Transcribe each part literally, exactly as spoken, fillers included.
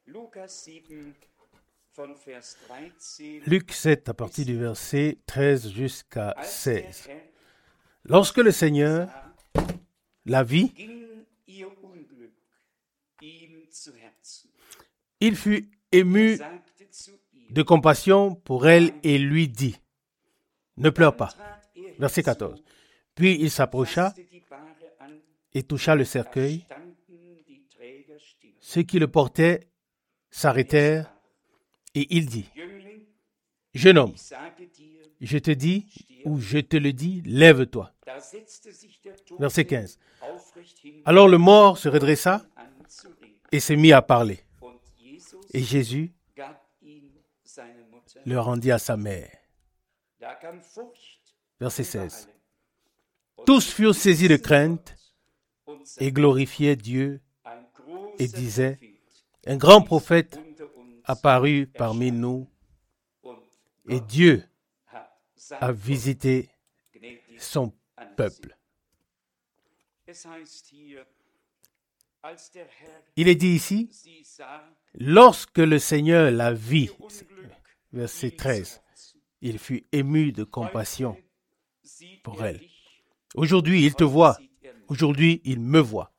Luc sept, à partir du verset treize jusqu'à seize. Lorsque le Seigneur la vit, il fut ému de compassion pour elle et lui dit, « Ne pleure pas. » Verset quatorze. Puis il s'approcha et toucha le cercueil. Ceux qui le portaient s'arrêtèrent et il dit, « Jeune homme, je te dis, ou je te le dis, lève-toi. » Verset quinze. Alors le mort se redressa et se mit à parler. Et Jésus le rendit à sa mère. Verset seize. Tous furent saisis de crainte et glorifiaient Dieu et disaient, un grand prophète apparut parmi nous et Dieu a visité son peuple. Il est dit ici, lorsque le Seigneur la vit, verset treize, il fut ému de compassion pour elle. Aujourd'hui, il te voit. Aujourd'hui, il me voit.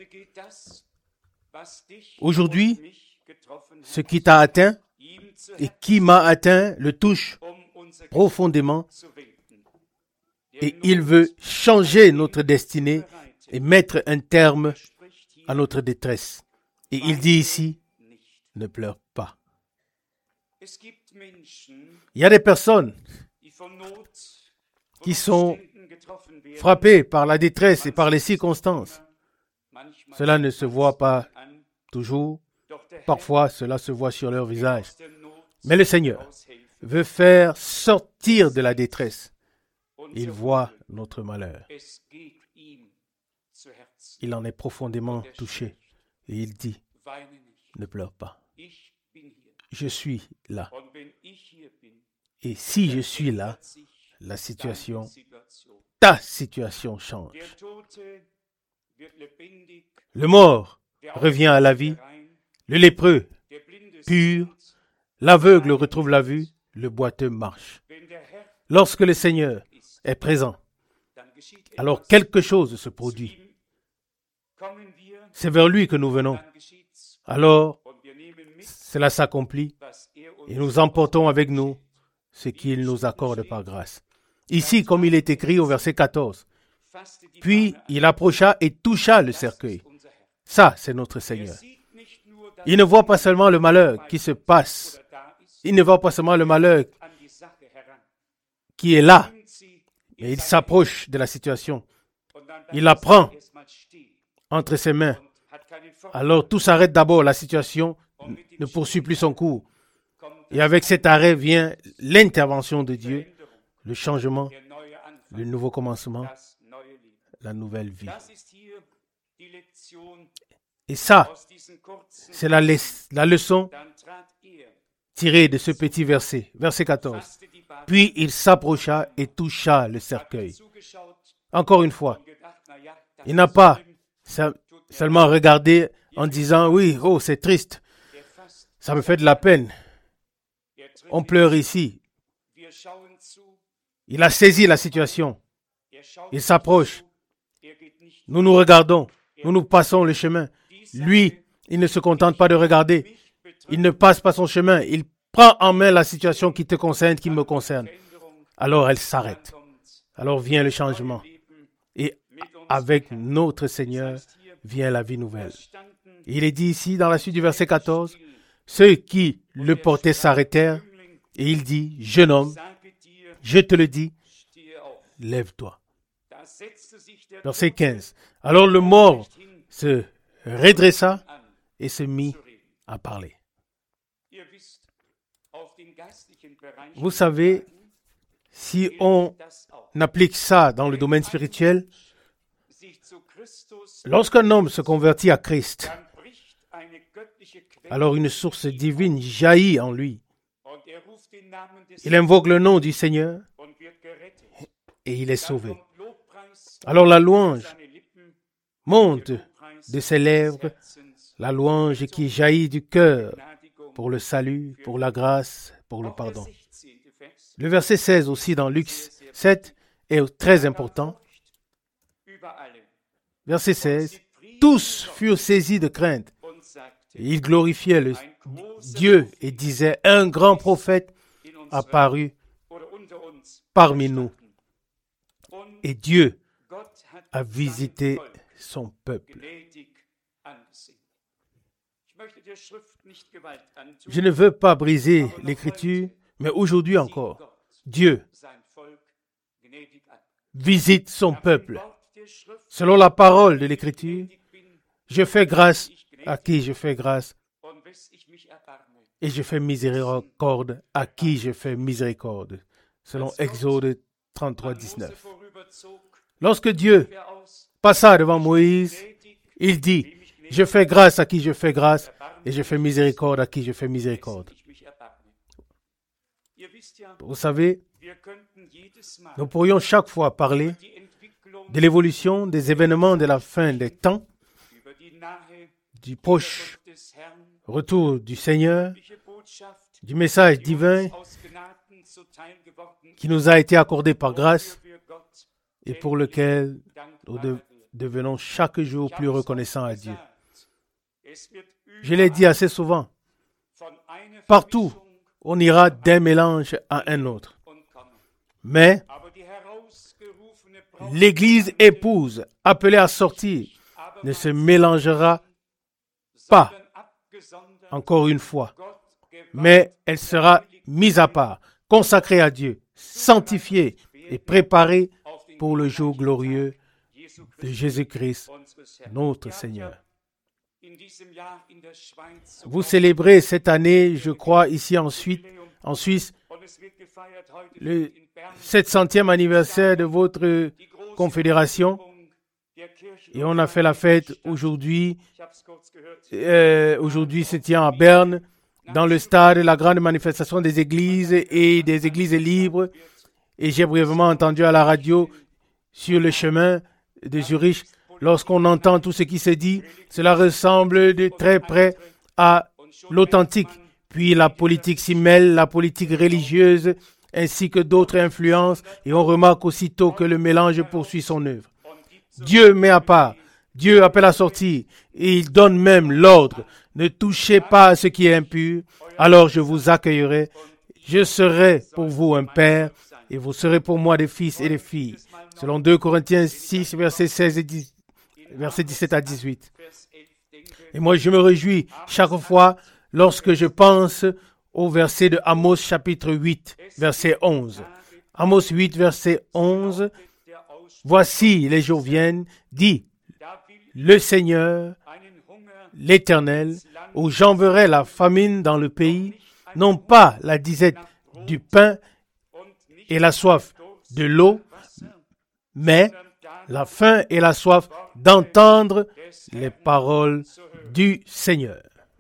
Aujourd'hui, ce qui t'a atteint et qui m'a atteint le touche profondément et il veut changer notre destinée et mettre un terme à notre détresse. Et il dit ici, ne pleure pas. Il y a des personnes qui sont frappées par la détresse et par les circonstances. Cela ne se voit pas toujours. Parfois, cela se voit sur leur visage. Mais le Seigneur veut faire sortir de la détresse. Il voit notre malheur. Il en est profondément touché. Et il dit, ne pleure pas. Je suis là. Et si je suis là, la situation, ta situation change. Le mort revient à la vie, le lépreux pur, l'aveugle retrouve la vue, le boiteux marche. Lorsque le Seigneur est présent, alors quelque chose se produit. C'est vers lui que nous venons. Alors, cela s'accomplit et nous emportons avec nous ce qu'il nous accorde par grâce. Ici, comme il est écrit au verset quatorze, puis il approcha et toucha le cercueil. Ça, c'est notre Seigneur. Il ne voit pas seulement le malheur qui se passe. Il ne voit pas seulement le malheur qui est là. Mais il s'approche de la situation. Il la prend entre ses mains. Alors tout s'arrête d'abord. La situation ne poursuit plus son cours. Et avec cet arrêt vient l'intervention de Dieu, le changement, le nouveau commencement, la nouvelle vie. Et ça, c'est la, le- la leçon tirée de ce petit verset, verset quatorze. Puis il s'approcha et toucha le cercueil. Encore une fois, il n'a pas se- seulement regardé en disant, oui, oh, c'est triste, ça me fait de la peine, on pleure ici. Il a saisi la situation. Il s'approche. Nous nous regardons. Nous nous passons le chemin. Lui, il ne se contente pas de regarder. Il ne passe pas son chemin. Il prend en main la situation qui te concerne, qui me concerne. Alors elle s'arrête. Alors vient le changement. Et avec notre Seigneur vient la vie nouvelle. Il est dit ici dans la suite du verset quatorze, ceux qui le portaient s'arrêtèrent et il dit, jeune homme, je te le dis, lève-toi. Verset quinze. Alors le mort se redressa et se mit à parler. Vous savez, si on applique ça dans le domaine spirituel, lorsqu'un homme se convertit à Christ, alors une source divine jaillit en lui. Il invoque le nom du Seigneur et il est sauvé. Alors la louange monte de ses lèvres la louange qui jaillit du cœur pour le salut, pour la grâce, pour le pardon. Le verset seize aussi dans Luc sept est très important. Verset seize. Tous furent saisis de crainte. Et ils glorifiaient le Dieu et disaient, un grand prophète apparut parmi nous. Et Dieu a visité son peuple. Je ne veux pas briser l'Écriture, mais aujourd'hui encore, Dieu visite son peuple. Selon la parole de l'Écriture, je fais grâce à qui je fais grâce et je fais miséricorde à qui je fais miséricorde. Selon Exode trente-trois, dix-neuf. Lorsque Dieu passa devant Moïse, il dit, je fais grâce à qui je fais grâce et je fais miséricorde à qui je fais miséricorde. Vous savez, nous pourrions chaque fois parler de l'évolution des événements de la fin des temps, du proche retour du Seigneur, du message divin qui nous a été accordé par grâce et pour lequel nous de- devenons chaque jour plus reconnaissants à Dieu. Je l'ai dit assez souvent, partout on ira d'un mélange à un autre. Mais l'Église épouse, appelée à sortir, ne se mélangera pas, encore une fois, mais elle sera mise à part, consacrée à Dieu, sanctifiée et préparée pour le jour glorieux de Jésus-Christ, notre Seigneur. Vous célébrez cette année, je crois, ici en Suisse, en Suisse, le sept centième anniversaire de votre confédération. Et on a fait la fête aujourd'hui. Euh, aujourd'hui se tient à Berne, dans le stade, la grande manifestation des églises et des églises libres. Et j'ai brièvement entendu à la radio sur le chemin de Zurich, lorsqu'on entend tout ce qui se dit, cela ressemble de très près à l'authentique. Puis la politique s'y mêle, la politique religieuse, ainsi que d'autres influences, et on remarque aussitôt que le mélange poursuit son œuvre. Dieu met à part, Dieu appelle à sortir, et il donne même l'ordre, ne touchez pas à ce qui est impur, alors je vous accueillerai, je serai pour vous un père, et vous serez pour moi des fils et des filles. Selon deux Corinthiens six, versets seize et dix, versets dix-sept à dix-huit. Et moi, je me réjouis chaque fois lorsque je pense au verset de Amos chapitre huit, verset onze. Amos huit, verset onze. Voici les jours viennent, dit le Seigneur, l'Éternel, où j'enverrai la famine dans le pays, non pas la disette du pain et la soif de l'eau, mais la faim et la soif d'entendre les paroles du Seigneur.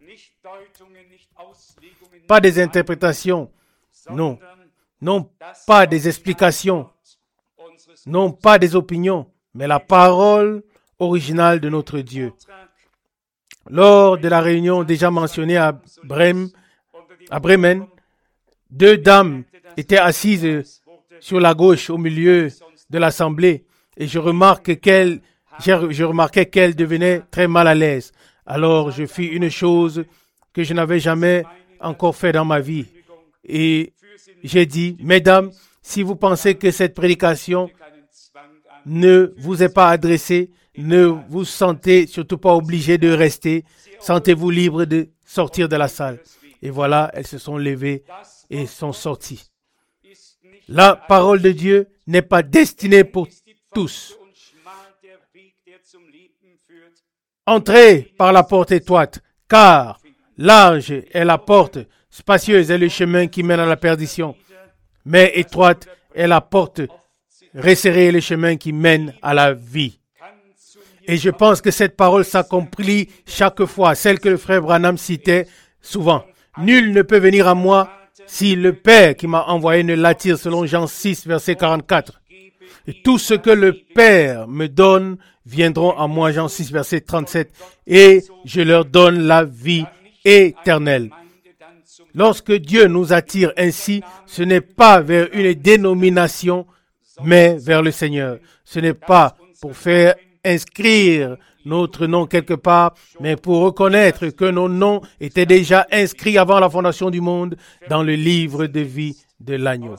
Pas des interprétations, non, non pas des explications, non pas des opinions, mais la parole originale de notre Dieu. Lors de la réunion déjà mentionnée à Bremen, à Bremen, deux dames étaient assises sur la gauche au milieu de l'assemblée et je remarque qu'elles, je remarquais qu'elles devenaient très mal à l'aise. Alors je fis une chose que je n'avais jamais encore fait dans ma vie et j'ai dit, mesdames, si vous pensez que cette prédication ne vous est pas adressée, ne vous sentez surtout pas obligé de rester, sentez-vous libre de sortir de la salle. Et voilà, elles se sont levées et sont sorties. La parole de Dieu n'est pas destinée pour tous. Entrez par la porte étroite, car large est la porte, spacieuse est le chemin qui mène à la perdition, mais étroite est la porte, resserré est le chemin qui mène à la vie. Et je pense que cette parole s'accomplit chaque fois, celle que le frère Branham citait souvent. Nul ne peut venir à moi si le Père qui m'a envoyé ne l'attire, selon Jean six, verset quarante-quatre. Et tout ce que le Père me donne viendront à moi, Jean six, verset trente-sept, et je leur donne la vie éternelle. Lorsque Dieu nous attire ainsi, ce n'est pas vers une dénomination, mais vers le Seigneur. Ce n'est pas pour faire inscrire notre nom quelque part, mais pour reconnaître que nos noms étaient déjà inscrits avant la fondation du monde dans le livre de vie de l'agneau.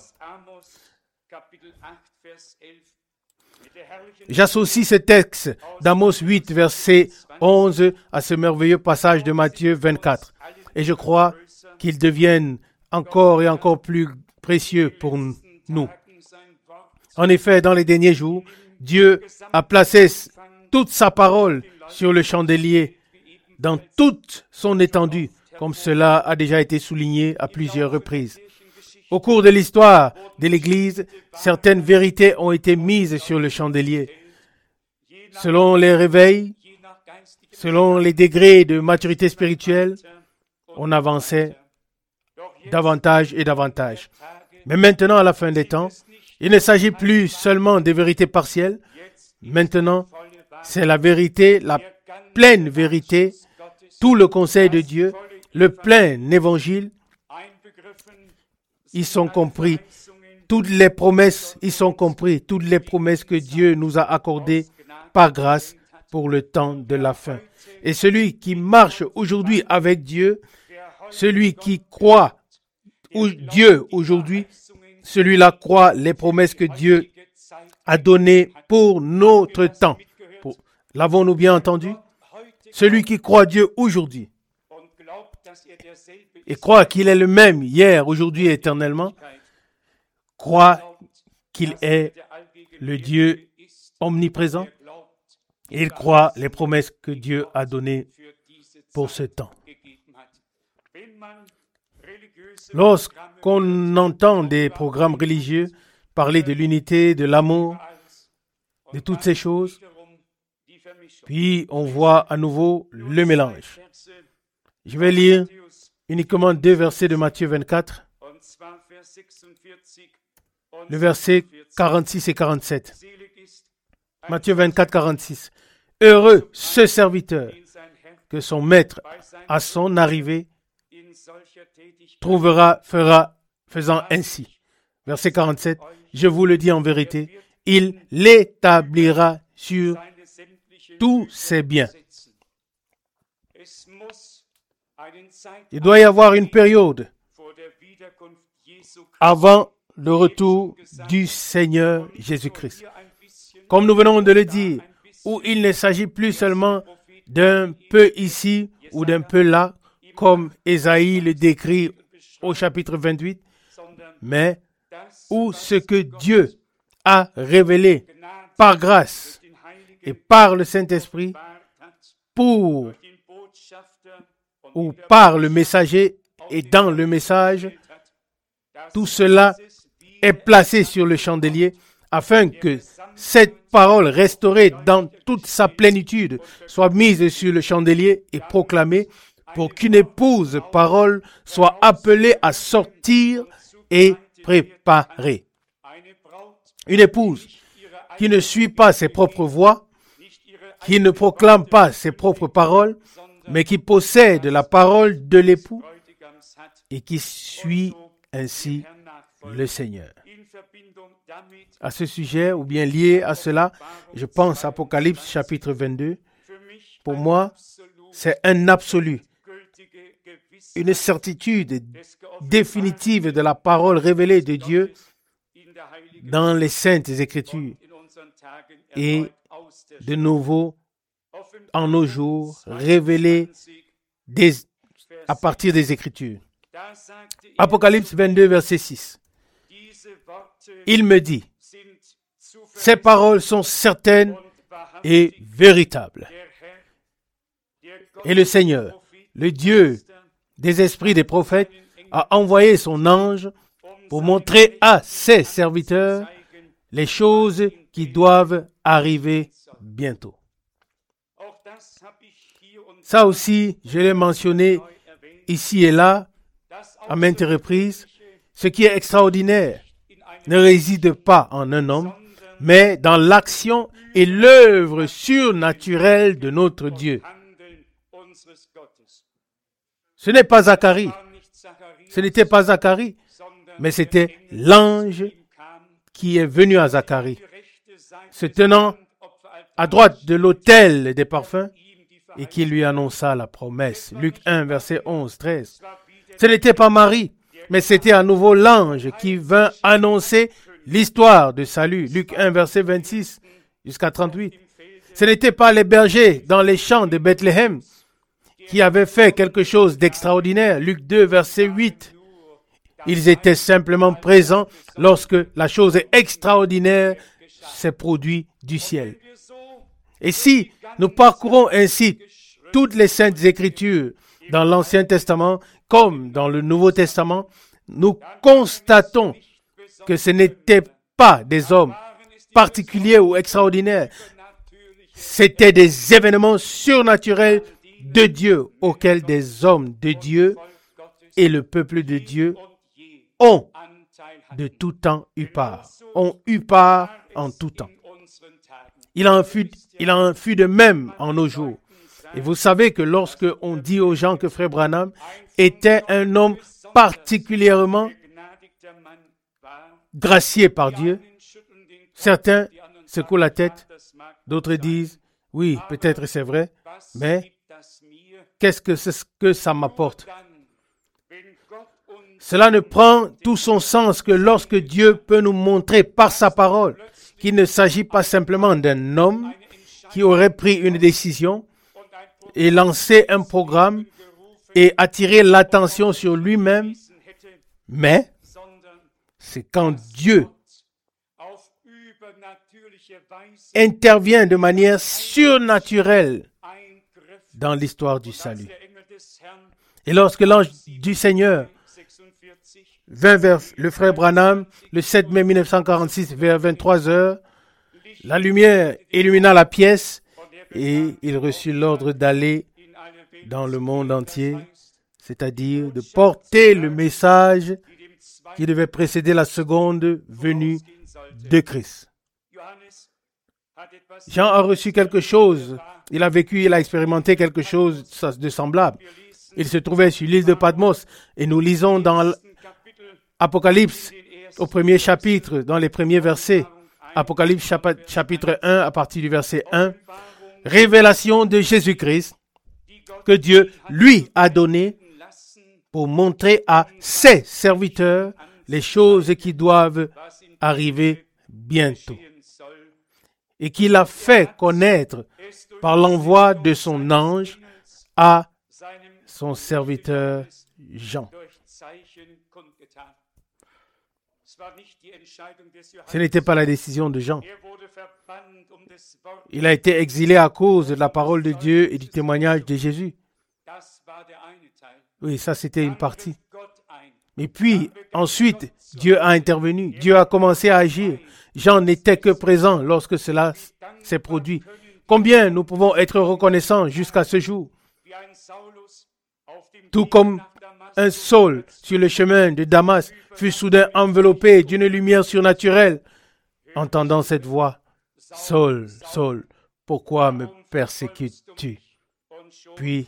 J'associe ce texte d'Amos huit, verset onze, à ce merveilleux passage de Matthieu vingt-quatre. Et je crois qu'ils deviennent encore et encore plus précieux pour nous. En effet, dans les derniers jours, Dieu a placé toute sa parole sur le chandelier, dans toute son étendue, comme cela a déjà été souligné à plusieurs reprises. Au cours de l'histoire de l'Église, certaines vérités ont été mises sur le chandelier. Selon les réveils, selon les degrés de maturité spirituelle, on avançait davantage et davantage. Mais maintenant, à la fin des temps, il ne s'agit plus seulement des vérités partielles. Maintenant, c'est la vérité, la pleine vérité, tout le conseil de Dieu, le plein évangile. Ils sont compris. Toutes les promesses, ils sont compris. Toutes les promesses que Dieu nous a accordées par grâce pour le temps de la fin. Et celui qui marche aujourd'hui avec Dieu, celui qui croit Dieu aujourd'hui, celui-là croit les promesses que Dieu a données pour notre temps. Pour... L'avons-nous bien entendu? Celui qui croit Dieu aujourd'hui et croit qu'il est le même hier, aujourd'hui et éternellement, croit qu'il est le Dieu omniprésent et il croit les promesses que Dieu a données pour ce temps. Lorsqu'on entend des programmes religieux parler de l'unité, de l'amour, de toutes ces choses, puis on voit à nouveau le mélange. Je vais lire uniquement deux versets de Matthieu vingt-quatre, le verset quarante-six et quarante-sept. Matthieu vingt-quatre, quarante-six. Heureux ce serviteur que son maître, à son arrivée, trouvera, fera, faisant ainsi. Verset quarante-sept. Je vous le dis en vérité, il l'établira sur tous ses biens. Il doit y avoir une période avant le retour du Seigneur Jésus-Christ. Comme nous venons de le dire, où il ne s'agit plus seulement d'un peu ici ou d'un peu là, comme Ésaïe le décrit au chapitre vingt-huit, mais où ce que Dieu a révélé par grâce et par le Saint-Esprit pour ou par le messager et dans le message, tout cela est placé sur le chandelier afin que cette parole restaurée dans toute sa plénitude soit mise sur le chandelier et proclamée pour qu'une épouse parole soit appelée à sortir et préparer. Une épouse qui ne suit pas ses propres voies, qui ne proclame pas ses propres paroles, mais qui possède la parole de l'époux et qui suit ainsi le Seigneur. À ce sujet, ou bien lié à cela, je pense à Apocalypse chapitre vingt-deux. Pour moi, c'est un absolu, une certitude définitive de la parole révélée de Dieu dans les Saintes Écritures et de nouveau en nos jours révélée des, à partir des Écritures. Apocalypse vingt-deux, verset six. Il me dit, ces paroles sont certaines et véritables. Et le Seigneur, le Dieu des esprits des prophètes, a envoyé son ange pour montrer à ses serviteurs les choses qui doivent arriver bientôt. Ça aussi, je l'ai mentionné ici et là, à maintes reprises. Ce qui est extraordinaire ne réside pas en un homme, mais dans l'action et l'œuvre surnaturelle de notre Dieu. Ce n'est pas Zacharie, ce n'était pas Zacharie, mais c'était l'ange qui est venu à Zacharie, se tenant à droite de l'autel des parfums, et qui lui annonça la promesse. Luc un, verset onze, treize. Ce n'était pas Marie, mais c'était à nouveau l'ange qui vint annoncer l'histoire de salut. Luc un, verset vingt-six jusqu'à trente-huit. Ce n'était pas les bergers dans les champs de Bethléem qui avaient fait quelque chose d'extraordinaire. Luc deux, verset huit. Ils étaient simplement présents lorsque la chose extraordinaire s'est produite du ciel. Et si nous parcourons ainsi toutes les saintes écritures dans l'Ancien Testament comme dans le Nouveau Testament, nous constatons que ce n'étaient pas des hommes particuliers ou extraordinaires. C'étaient des événements surnaturels de Dieu auxquels des hommes de Dieu et le peuple de Dieu ont de tout temps eu part, ont eu part en tout temps. Il en fut, il en fut de même en nos jours. Et vous savez que lorsque on dit aux gens que Frère Branham était un homme particulièrement gracié par Dieu, certains secouent la tête, d'autres disent, oui, peut-être c'est vrai, mais qu'est-ce que, c'est ce que ça m'apporte? Cela ne prend tout son sens que lorsque Dieu peut nous montrer par sa parole qu'il ne s'agit pas simplement d'un homme qui aurait pris une décision et lancé un programme et attiré l'attention sur lui-même, mais c'est quand Dieu intervient de manière surnaturelle dans l'histoire du salut. Et lorsque l'ange du Seigneur vint vers le frère Branham le sept mai mille neuf cent quarante-six vers vingt-trois heures, la lumière illumina la pièce et il reçut l'ordre d'aller dans le monde entier, c'est-à-dire de porter le message qui devait précéder la seconde venue de Christ. Jean a reçu quelque chose, il a vécu, il a expérimenté quelque chose de semblable. Il se trouvait sur l'île de Patmos et nous lisons dans Apocalypse au premier chapitre, dans les premiers versets. Apocalypse chapitre un à partir du verset un. Révélation de Jésus-Christ que Dieu lui a donné pour montrer à ses serviteurs les choses qui doivent arriver bientôt. Et qu'il a fait connaître par l'envoi de son ange à son serviteur Jean. Ce n'était pas la décision de Jean. Il a été exilé à cause de la parole de Dieu et du témoignage de Jésus. Oui, ça c'était une partie. Et puis, ensuite, Dieu a intervenu. Dieu a commencé à agir. Jean n'était que présent lorsque cela s'est produit. Combien nous pouvons être reconnaissants jusqu'à ce jour? Tout comme un Saul sur le chemin de Damas fut soudain enveloppé d'une lumière surnaturelle, entendant cette voix. Saul, Saul, pourquoi me persécutes-tu? Puis,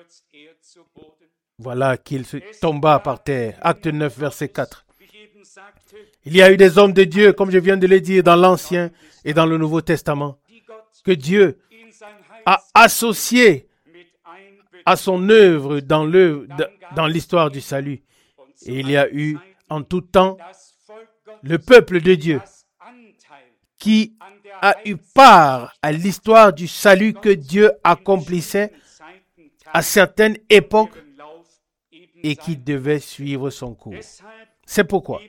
voilà qu'il se tomba par terre. Acte neuf, verset quatre. Il y a eu des hommes de Dieu, comme je viens de le dire, dans l'Ancien et dans le Nouveau Testament, que Dieu a associé à son œuvre dans, l'œuvre, dans l'histoire du salut. Et il y a eu en tout temps le peuple de Dieu qui a eu part à l'histoire du salut que Dieu accomplissait à certaines époques et qui devait suivre son cours. C'est pourquoi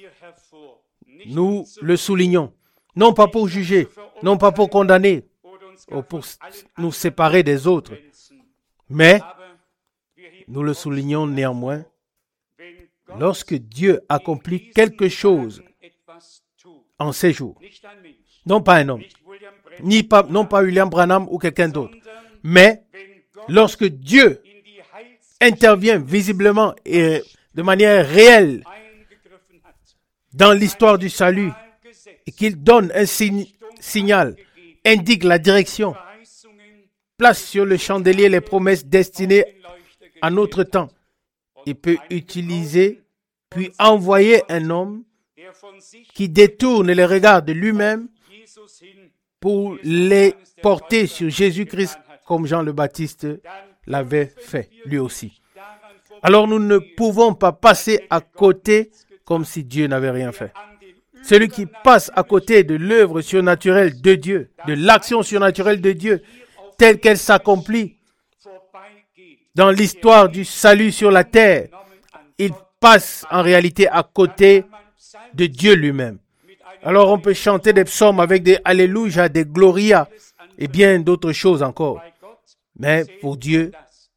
nous le soulignons, non pas pour juger, non pas pour condamner, ou pour nous séparer des autres, mais nous le soulignons néanmoins. Lorsque Dieu accomplit quelque chose en ces jours, non pas un homme, ni pas, non pas William Branham ou quelqu'un d'autre, mais lorsque Dieu intervient visiblement et de manière réelle dans l'histoire du salut et qu'il donne un signe, signal, indique la direction, place sur le chandelier les promesses destinées à notre temps. Il peut utiliser, puis envoyer un homme qui détourne les regards de lui-même pour les porter sur Jésus-Christ comme Jean le Baptiste l'avait fait lui aussi. Alors nous ne pouvons pas passer à côté comme si Dieu n'avait rien fait. Celui qui passe à côté de l'œuvre surnaturelle de Dieu, de l'action surnaturelle de Dieu, telle qu'elle s'accomplit dans l'histoire du salut sur la terre, il passe en réalité à côté de Dieu lui-même. Alors on peut chanter des psaumes avec des Alléluia, des Gloria et bien d'autres choses encore. Mais pour Dieu,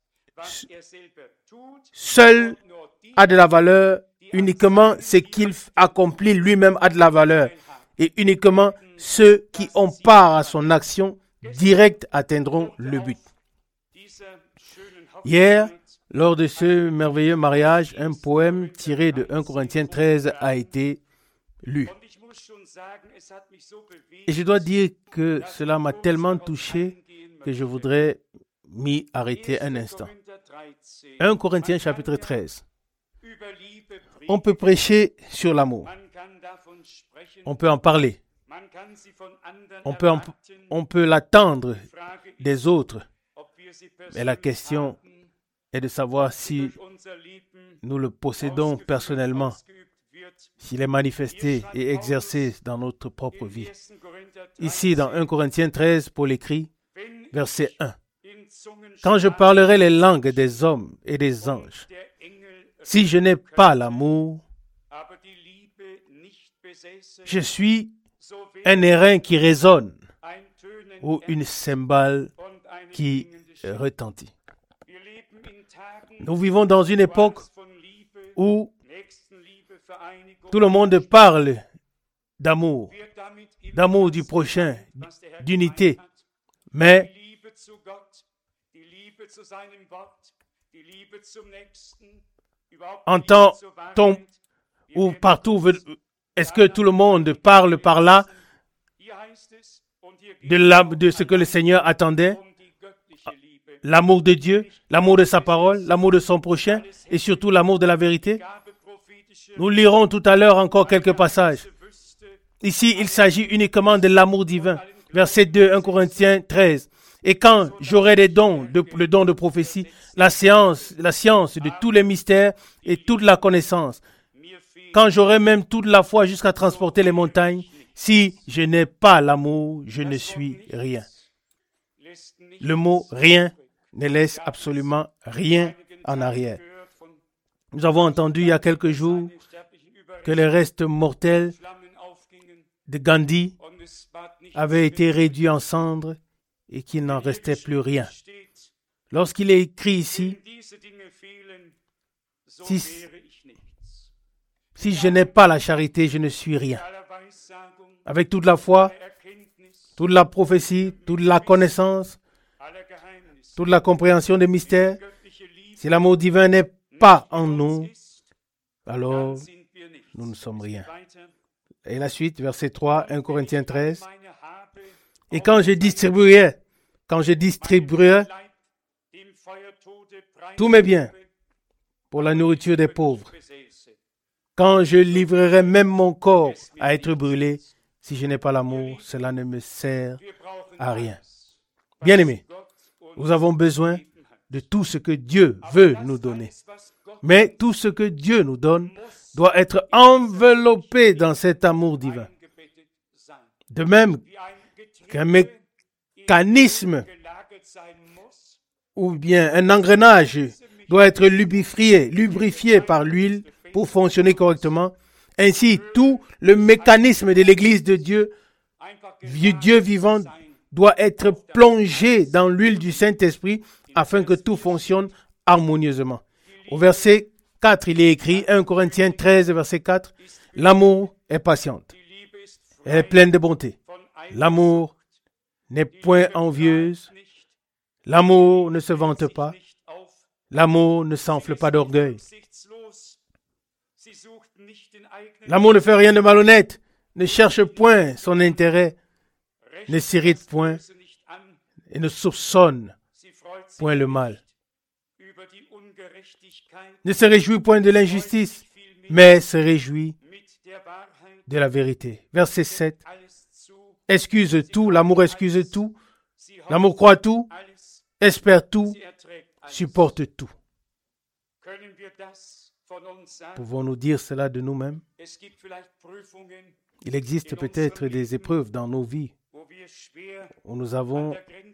seul a de la valeur, uniquement ce qu'il accomplit lui-même a de la valeur. Et uniquement ceux qui ont part à son action directe atteindront le but. Hier, lors de ce merveilleux mariage, un poème tiré de premier Corinthiens treize a été lu. Et je dois dire que cela m'a tellement touché que je voudrais m'y arrêter un instant. premier Corinthiens chapitre treize. On peut prêcher sur l'amour. On peut en parler. On peut, en, on peut l'attendre des autres. Mais la question est de savoir si nous le possédons personnellement, s'il est manifesté et exercé dans notre propre vie. Ici, dans premier Corinthiens treize, Paul écrit, verset un. « Quand je parlerai les langues des hommes et des anges, si je n'ai pas l'amour, je suis un airain qui résonne ou une cymbale qui retentit. » Nous vivons dans une époque où tout le monde parle d'amour, d'amour du prochain, d'unité. Mais en temps ou partout, est-ce que tout le monde parle par là de, la, de ce que le Seigneur attendait? L'amour de Dieu, l'amour de sa parole, l'amour de son prochain et surtout l'amour de la vérité. Nous lirons tout à l'heure encore quelques passages. Ici, il s'agit uniquement de l'amour divin. Verset deux, premier Corinthiens treize. Et quand j'aurai des dons, de, le don de prophétie, la science, la science de tous les mystères et toute la connaissance, quand j'aurai même toute la foi jusqu'à transporter les montagnes, si je n'ai pas l'amour, je ne suis rien. Le mot « rien » ne laisse absolument rien en arrière. Nous avons entendu il y a quelques jours que les restes mortels de Gandhi avaient été réduits en cendres et qu'il n'en restait plus rien. Lorsqu'il est écrit ici, si, si je n'ai pas la charité, je ne suis rien. Avec toute la foi, toute la prophétie, toute la connaissance, toute la compréhension des mystères, si l'amour divin n'est pas en nous, alors nous ne sommes rien. Et la suite, verset trois, premier Corinthiens treize. Et quand je distribuerai, quand je distribuerai tous mes biens pour la nourriture des pauvres, quand je livrerai même mon corps à être brûlé, si je n'ai pas l'amour, cela ne me sert à rien. Bien-aimés, nous avons besoin de tout ce que Dieu veut nous donner. Mais tout ce que Dieu nous donne doit être enveloppé dans cet amour divin. De même qu'un mécanisme ou bien un engrenage doit être lubrifié, lubrifié par l'huile pour fonctionner correctement, ainsi tout le mécanisme de l'Église de Dieu, Dieu vivant, doit être plongé dans l'huile du Saint-Esprit afin que tout fonctionne harmonieusement. Au verset quatre, il est écrit, premier Corinthiens treize, verset quatre, « L'amour est patiente, elle est pleine de bonté. L'amour n'est point envieuse, l'amour ne se vante pas, l'amour ne s'enfle pas d'orgueil. L'amour ne fait rien de malhonnête, ne cherche point son intérêt, ne s'irrite point et ne soupçonne point le mal. Ne se réjouit point de l'injustice, mais se réjouit de la vérité. Verset sept. Excuse tout, l'amour excuse tout, l'amour croit tout, espère tout, supporte tout. Pouvons-nous dire cela de nous-mêmes? Il existe peut-être des épreuves dans nos vies où nous avons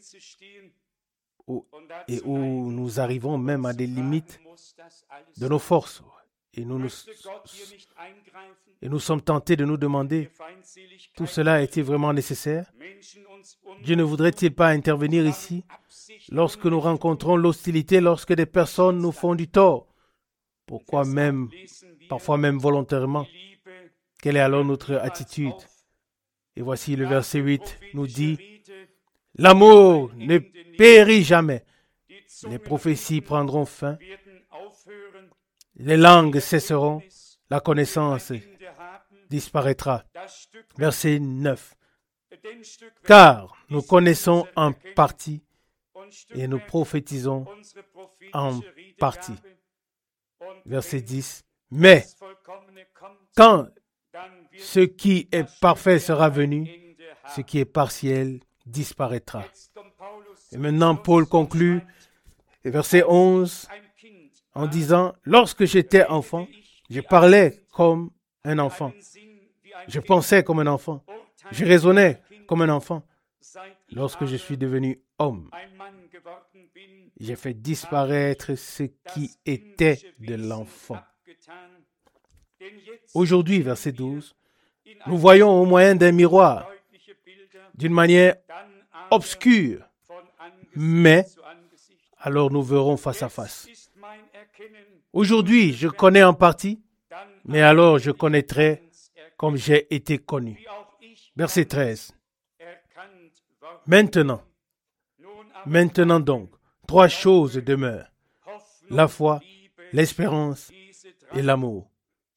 où, et où nous arrivons même à des limites de nos forces. Et nous, nous, et nous sommes tentés de nous demander, tout cela est-il vraiment nécessaire? Dieu ne voudrait-il pas intervenir ici lorsque nous rencontrons l'hostilité, lorsque des personnes nous font du tort? Pourquoi même, parfois même volontairement? Quelle est alors notre attitude? Et voici le verset huit nous dit, l'amour ne périt jamais. Les prophéties prendront fin. Les langues cesseront. La connaissance disparaîtra. Verset neuf. Car nous connaissons en partie et nous prophétisons en partie. Verset dix. Mais quand ce qui est parfait sera venu, ce qui est partiel disparaîtra. Et maintenant, Paul conclut, verset onze, en disant, lorsque j'étais enfant, je parlais comme un enfant. Je pensais comme un enfant. Je raisonnais comme un enfant. Lorsque je suis devenu homme, j'ai fait disparaître ce qui était de l'enfant. Aujourd'hui, verset douze, nous voyons au moyen d'un miroir, d'une manière obscure, mais alors nous verrons face à face. Aujourd'hui, je connais en partie, mais alors je connaîtrai comme j'ai été connu. Verset treize. Maintenant, maintenant donc, trois choses demeurent. La foi, l'espérance et l'amour.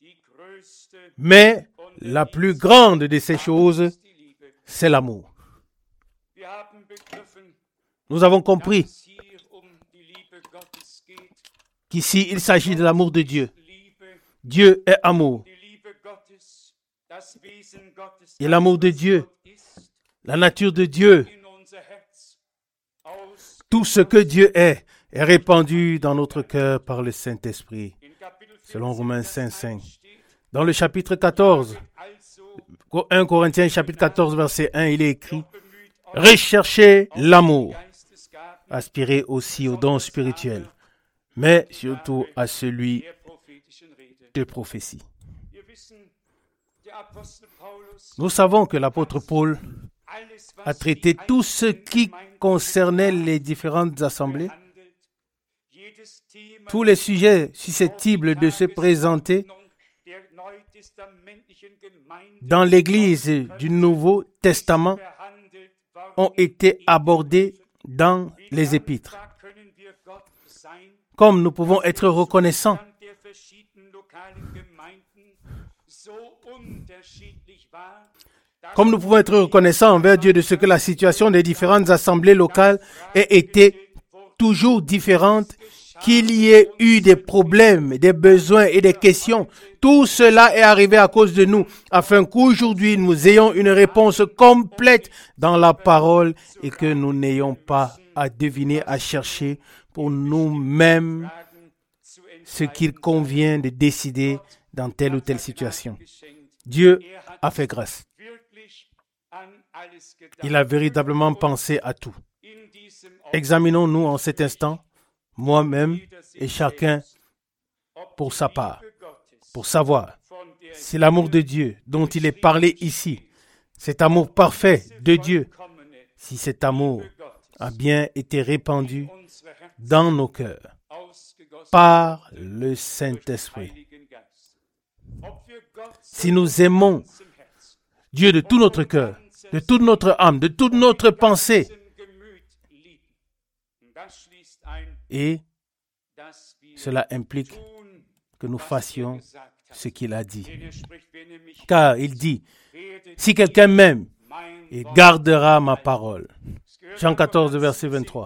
Mais la plus grande de ces choses, c'est l'amour. Nous avons compris qu'ici, il s'agit de l'amour de Dieu. Dieu est amour. Et l'amour de Dieu, la nature de Dieu, tout ce que Dieu est, est répandu dans notre cœur par le Saint-Esprit, selon Romains cinq, cinq. Dans le chapitre quatorze, premier Corinthiens chapitre quatorze, verset un, il est écrit « Recherchez l'amour, aspirez aussi aux dons spirituels, mais surtout à celui de prophétie. » Nous savons que l'apôtre Paul a traité tout ce qui concernait les différentes assemblées, tous les sujets susceptibles de se présenter dans l'Église du Nouveau Testament ont été abordés dans les épîtres. Comme nous pouvons être reconnaissants Comme nous pouvons être reconnaissants envers Dieu de ce que la situation des différentes assemblées locales ait été toujours différente, qu'il y ait eu des problèmes, des besoins et des questions. Tout cela est arrivé à cause de nous, afin qu'aujourd'hui nous ayons une réponse complète dans la parole et que nous n'ayons pas à deviner, à chercher pour nous-mêmes ce qu'il convient de décider dans telle ou telle situation. Dieu a fait grâce. Il a véritablement pensé à tout. Examinons-nous en cet instant, moi-même et chacun pour sa part, pour savoir si l'amour de Dieu dont il est parlé ici, cet amour parfait de Dieu, si cet amour a bien été répandu dans nos cœurs par le Saint-Esprit. Si nous aimons Dieu de tout notre cœur, de toute notre âme, de toute notre pensée, et cela implique que nous fassions ce qu'il a dit. Car il dit, Si quelqu'un m'aime, il gardera ma parole. Jean quatorze, verset vingt-trois.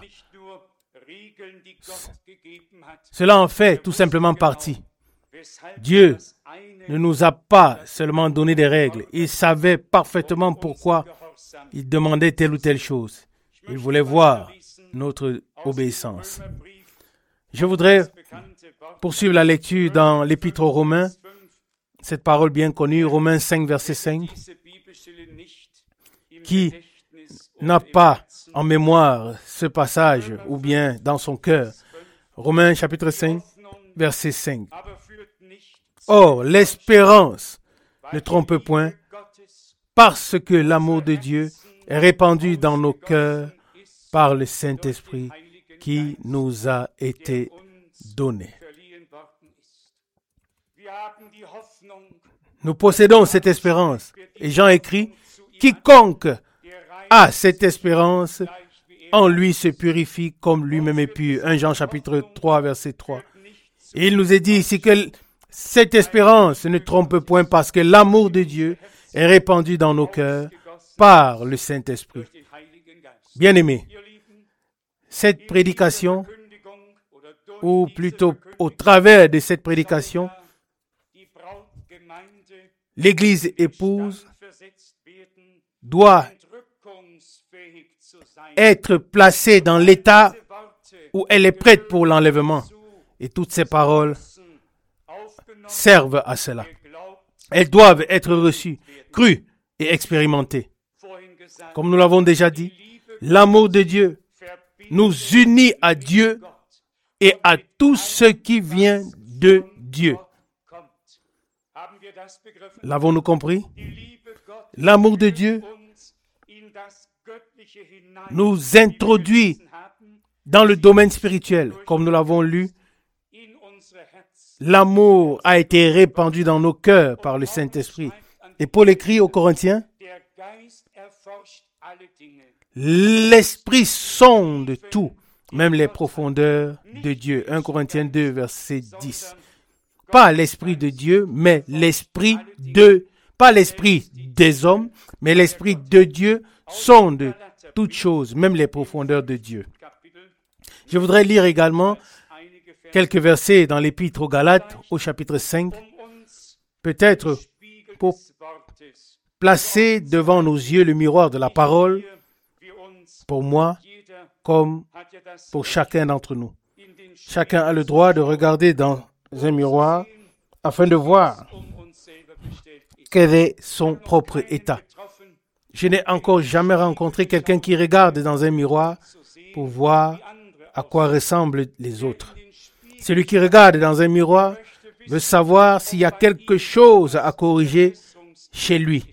Cela en fait tout simplement partie. Dieu ne nous a pas seulement donné des règles. Il savait parfaitement pourquoi il demandait telle ou telle chose. Il voulait voir notre obéissance. Je voudrais poursuivre la lecture dans l'Épître aux Romains, cette parole bien connue, Romains cinq, verset cinq. Qui n'a pas en mémoire ce passage ou bien dans son cœur? Romains chapitre cinq, verset cinq. Or, l'espérance ne trompe point, parce que l'amour de Dieu est répandu dans nos cœurs par le Saint-Esprit qui nous a été donné. Nous possédons cette espérance. Et Jean écrit, quiconque a cette espérance, en lui se purifie comme lui-même est pur. premier Jean chapitre trois, verset trois. Et il nous est dit ici que cette espérance ne trompe point parce que l'amour de Dieu est répandu dans nos cœurs par le Saint-Esprit. Bien-aimés, cette prédication, ou plutôt au travers de cette prédication, l'Église épouse doit être placée dans l'état où elle est prête pour l'enlèvement. Et toutes ces paroles servent à cela. Elles doivent être reçues, crues et expérimentées. Comme nous l'avons déjà dit, l'amour de Dieu nous unit à Dieu et à tout ce qui vient de Dieu. L'avons-nous compris? L'amour de Dieu nous introduit dans le domaine spirituel, comme nous l'avons lu. L'amour a été répandu dans nos cœurs par le Saint-Esprit. Et Paul écrit aux Corinthiens, l'Esprit sonde tout, même les profondeurs de Dieu. premier Corinthiens deux, verset dix. Pas l'Esprit de Dieu, mais l'Esprit de, pas l'Esprit des hommes, mais l'Esprit de Dieu sonde toutes choses, même les profondeurs de Dieu. Je voudrais lire également quelques versets dans l'Épître aux Galates, au chapitre cinq, peut-être pour placer devant nos yeux le miroir de la parole, pour moi, comme pour chacun d'entre nous. Chacun a le droit de regarder dans un miroir afin de voir quel est son propre état. Je n'ai encore jamais rencontré quelqu'un qui regarde dans un miroir pour voir à quoi ressemblent les autres. Celui qui regarde dans un miroir veut savoir s'il y a quelque chose à corriger chez lui.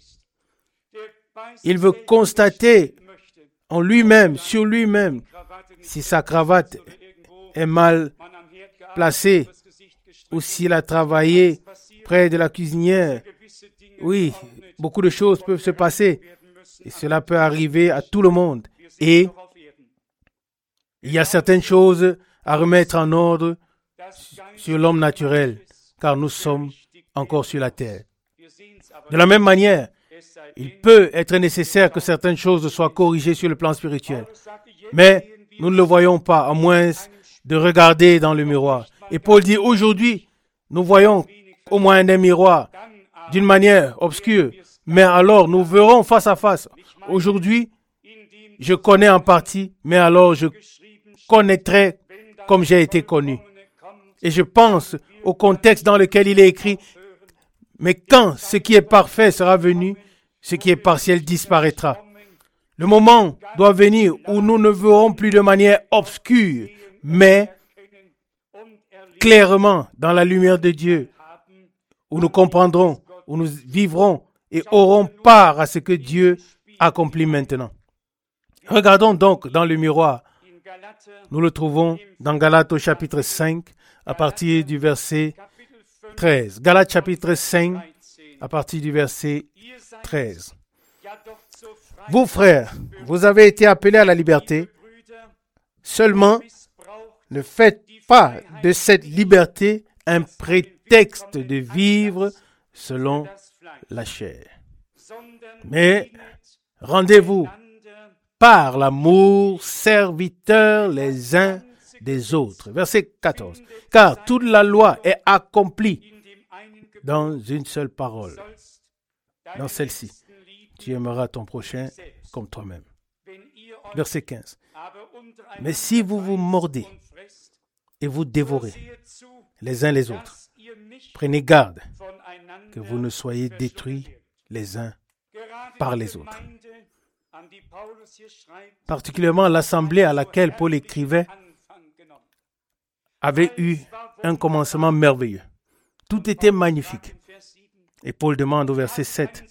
Il veut constater en lui-même, sur lui-même, si sa cravate est mal placée ou s'il a travaillé près de la cuisinière. Oui, beaucoup de choses peuvent se passer et cela peut arriver à tout le monde. Et il y a certaines choses à remettre en ordre sur l'homme naturel, car nous sommes encore sur la terre. De la même manière, il peut être nécessaire que certaines choses soient corrigées sur le plan spirituel. Mais nous ne le voyons pas, à moins de regarder dans le miroir. Et Paul dit, aujourd'hui, nous voyons au moins un miroir d'une manière obscure. Mais alors, nous verrons face à face. Aujourd'hui, je connais en partie, mais alors je connaîtrai comme j'ai été connu. Et je pense au contexte dans lequel il est écrit, mais quand ce qui est parfait sera venu, ce qui est partiel disparaîtra. Le moment doit venir où nous ne verrons plus de manière obscure, mais clairement dans la lumière de Dieu, où nous comprendrons, où nous vivrons et aurons part à ce que Dieu accomplit maintenant. Regardons donc dans le miroir. Nous le trouvons dans Galates au chapitre cinq, à partir du verset treize. Galates chapitre cinq, à partir du verset treize. Vous, frères, vous avez été appelés à la liberté. Seulement, ne faites pas de cette liberté un prétexte de vivre selon la chair. mais rendez-vous par l'amour, serviteurs les uns des autres. Verset quatorze. Car toute la loi est accomplie dans une seule parole. Dans celle-ci, tu aimeras ton prochain comme toi-même. Verset quinze. Mais si vous vous mordez et vous dévorez les uns les autres, prenez garde que vous ne soyez détruits les uns par les autres. Particulièrement l'assemblée à laquelle Paul écrivait avait eu un commencement merveilleux. Tout était magnifique. Et Paul demande au verset sept,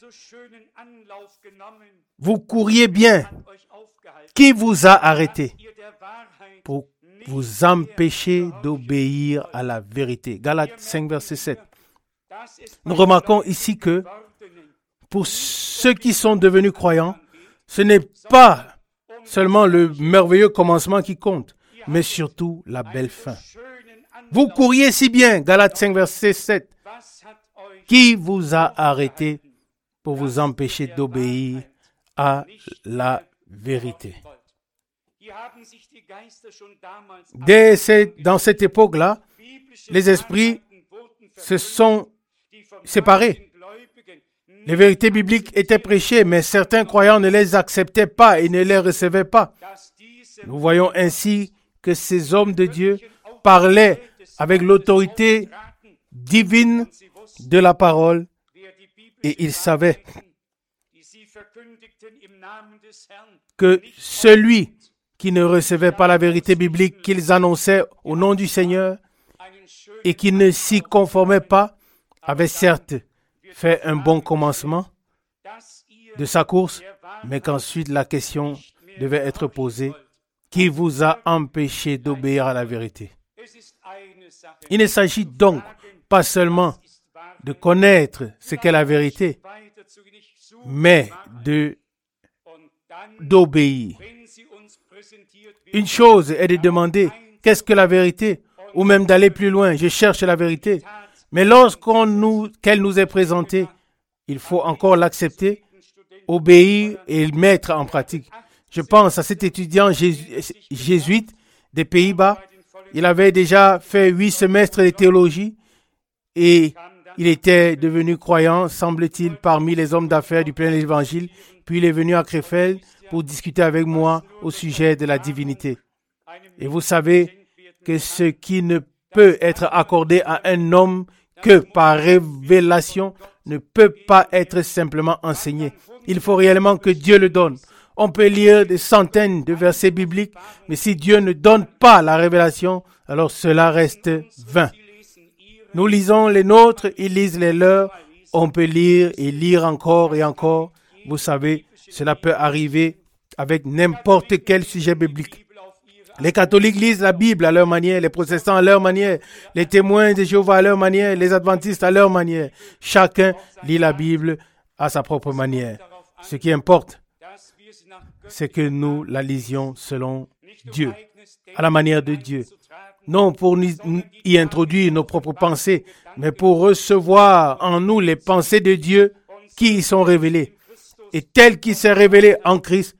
« Vous couriez bien. Qui vous a arrêté pour vous empêcher d'obéir à la vérité ?» Galates cinq, verset sept. Nous remarquons ici que pour ceux qui sont devenus croyants, ce n'est pas seulement le merveilleux commencement qui compte, mais surtout la belle fin. Vous couriez si bien, Galates cinq, verset sept. Qui vous a arrêté pour vous empêcher d'obéir à la vérité? Dès cette, dans cette époque-là, les esprits se sont séparés. Les vérités bibliques étaient prêchées, mais certains croyants ne les acceptaient pas et ne les recevaient pas. Nous voyons ainsi que ces hommes de Dieu parlaient avec l'autorité divine de la parole et ils savaient que celui qui ne recevait pas la vérité biblique qu'ils annonçaient au nom du Seigneur et qui ne s'y conformait pas avait certes fait un bon commencement de sa course, mais qu'ensuite la question devait être posée: qui vous a empêché d'obéir à la vérité? Il ne s'agit donc pas seulement de connaître ce qu'est la vérité, mais de d'obéir. Une chose est de demander qu'est-ce que la vérité, ou même d'aller plus loin, je cherche la vérité. Mais lorsqu'on nous, qu'elle nous est présentée, il faut encore l'accepter, obéir et le mettre en pratique. Je pense à cet étudiant jésuite des Pays-Bas. Il avait déjà fait huit semestres de théologie et il était devenu croyant, semble-t-il, parmi les hommes d'affaires du plein évangile. Puis il est venu à Krefeld pour discuter avec moi au sujet de la divinité. Et vous savez que ce qui ne peut être accordé à un homme que par révélation ne peut pas être simplement enseigné. Il faut réellement que Dieu le donne. On peut lire des centaines de versets bibliques, mais si Dieu ne donne pas la révélation, alors cela reste vain. Nous lisons les nôtres, ils lisent les leurs. On peut lire et lire encore et encore. Vous savez, cela peut arriver avec n'importe quel sujet biblique. Les catholiques lisent la Bible à leur manière, les protestants à leur manière, les témoins de Jéhovah à leur manière, les adventistes à leur manière. Chacun lit la Bible à sa propre manière. Ce qui importe, c'est que nous la lisions selon Dieu, à la manière de Dieu. Non pour y introduire nos propres pensées, mais pour recevoir en nous les pensées de Dieu qui y sont révélées. Et tel qu'il s'est révélé en Christ,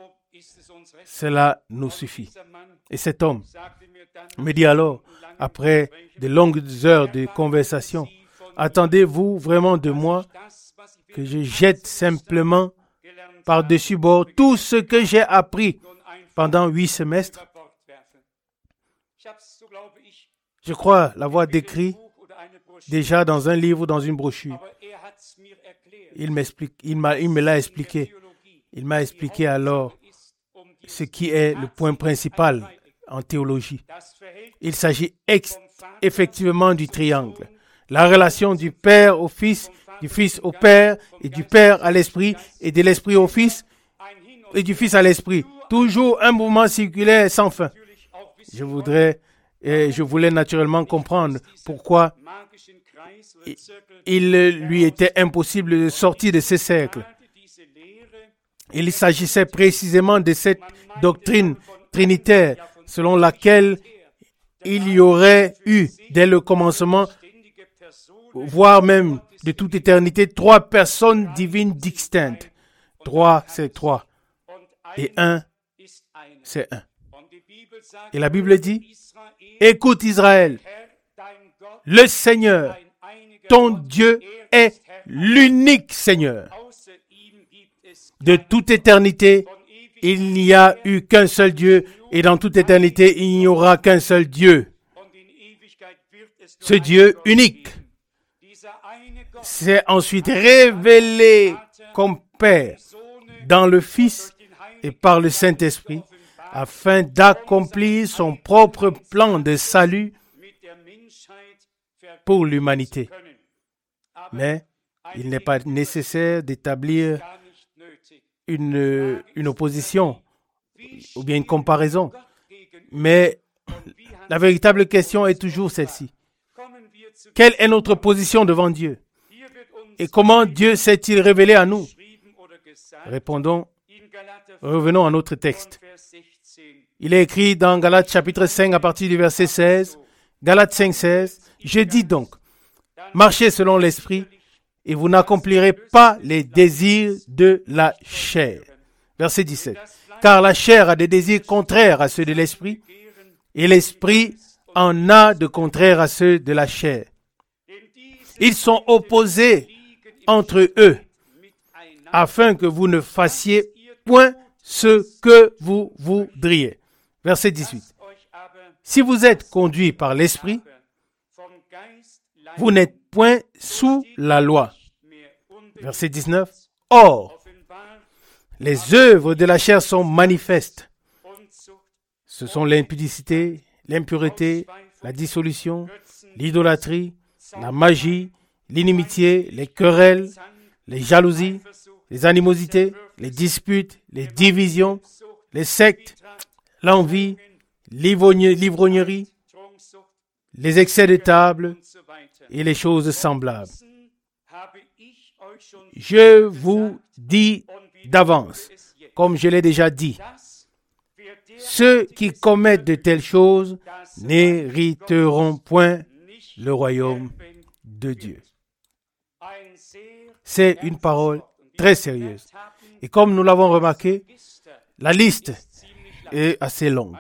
cela nous suffit. Et cet homme me dit alors, après de longues heures de conversation, attendez-vous vraiment de moi que je jette simplement par-dessus bord tout ce que j'ai appris pendant huit semestres? Je crois l'avoir décrit déjà dans un livre ou dans une brochure. Il m'explique, il m'a, il me l'a expliqué. Il m'a expliqué alors ce qui est le point principal en théologie. Il s'agit ex- effectivement du triangle. La relation du Père au Fils, du Fils au Père, et du Père à l'Esprit, et de l'Esprit au Fils, et du Fils à l'Esprit. Toujours un mouvement circulaire sans fin. Je voudrais, et je voulais naturellement comprendre pourquoi il lui était impossible de sortir de ces cercles. Il s'agissait précisément de cette doctrine trinitaire selon laquelle il y aurait eu, dès le commencement, voire même de toute éternité, trois personnes divines distinctes. Trois, c'est trois. Et un, c'est un. Et la Bible dit, écoute Israël, le Seigneur, ton Dieu est l'unique Seigneur. De toute éternité, il n'y a eu qu'un seul Dieu, et dans toute éternité, il n'y aura qu'un seul Dieu. Ce Dieu unique s'est ensuite révélé comme Père dans le Fils et par le Saint-Esprit, afin d'accomplir son propre plan de salut pour l'humanité. Mais il n'est pas nécessaire d'établir une, une opposition ou bien une comparaison. Mais la véritable question est toujours celle-ci. Quelle est notre position devant Dieu? Et comment Dieu s'est-il révélé à nous? Répondons, revenons à notre texte. Il est écrit dans Galates chapitre cinq à partir du verset seize. Galates cinq, seize. Je dis donc, marchez selon l'esprit et vous n'accomplirez pas les désirs de la chair. Verset dix-sept. Car la chair a des désirs contraires à ceux de l'esprit et l'esprit en a de contraires à ceux de la chair. Ils sont opposés entre eux afin que vous ne fassiez point ce que vous voudriez. Verset dix-huit. Si vous êtes conduits par l'esprit, vous n'êtes point sous la loi. Verset dix-neuf. Or, les œuvres de la chair sont manifestes. Ce sont l'impudicité, l'impureté, la dissolution, l'idolâtrie, la magie, l'inimitié, les querelles, les jalousies, les animosités, les disputes, les divisions, les sectes, l'envie, l'ivrognerie, les excès de table et les choses semblables. Je vous dis d'avance, comme je l'ai déjà dit, ceux qui commettent de telles choses n'hériteront point le royaume de Dieu. C'est une parole très sérieuse. Et comme nous l'avons remarqué, la liste est assez longue.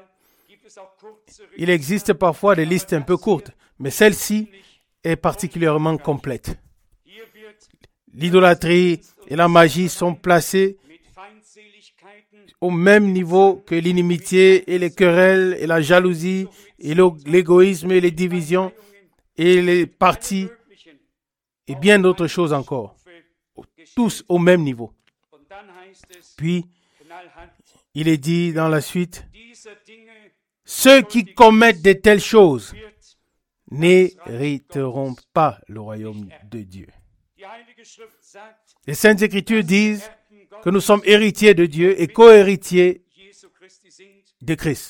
Il existe parfois des listes un peu courtes, mais celle-ci est particulièrement complète. L'idolâtrie et la magie sont placées au même niveau que l'inimitié et les querelles et la jalousie et l'égoïsme et les divisions et les partis et bien d'autres choses encore. Tous au même niveau. Puis, il est dit dans la suite, ceux qui commettent de telles choses n'hériteront pas le royaume de Dieu. Les Saintes Écritures disent que nous sommes héritiers de Dieu et co-héritiers de Christ.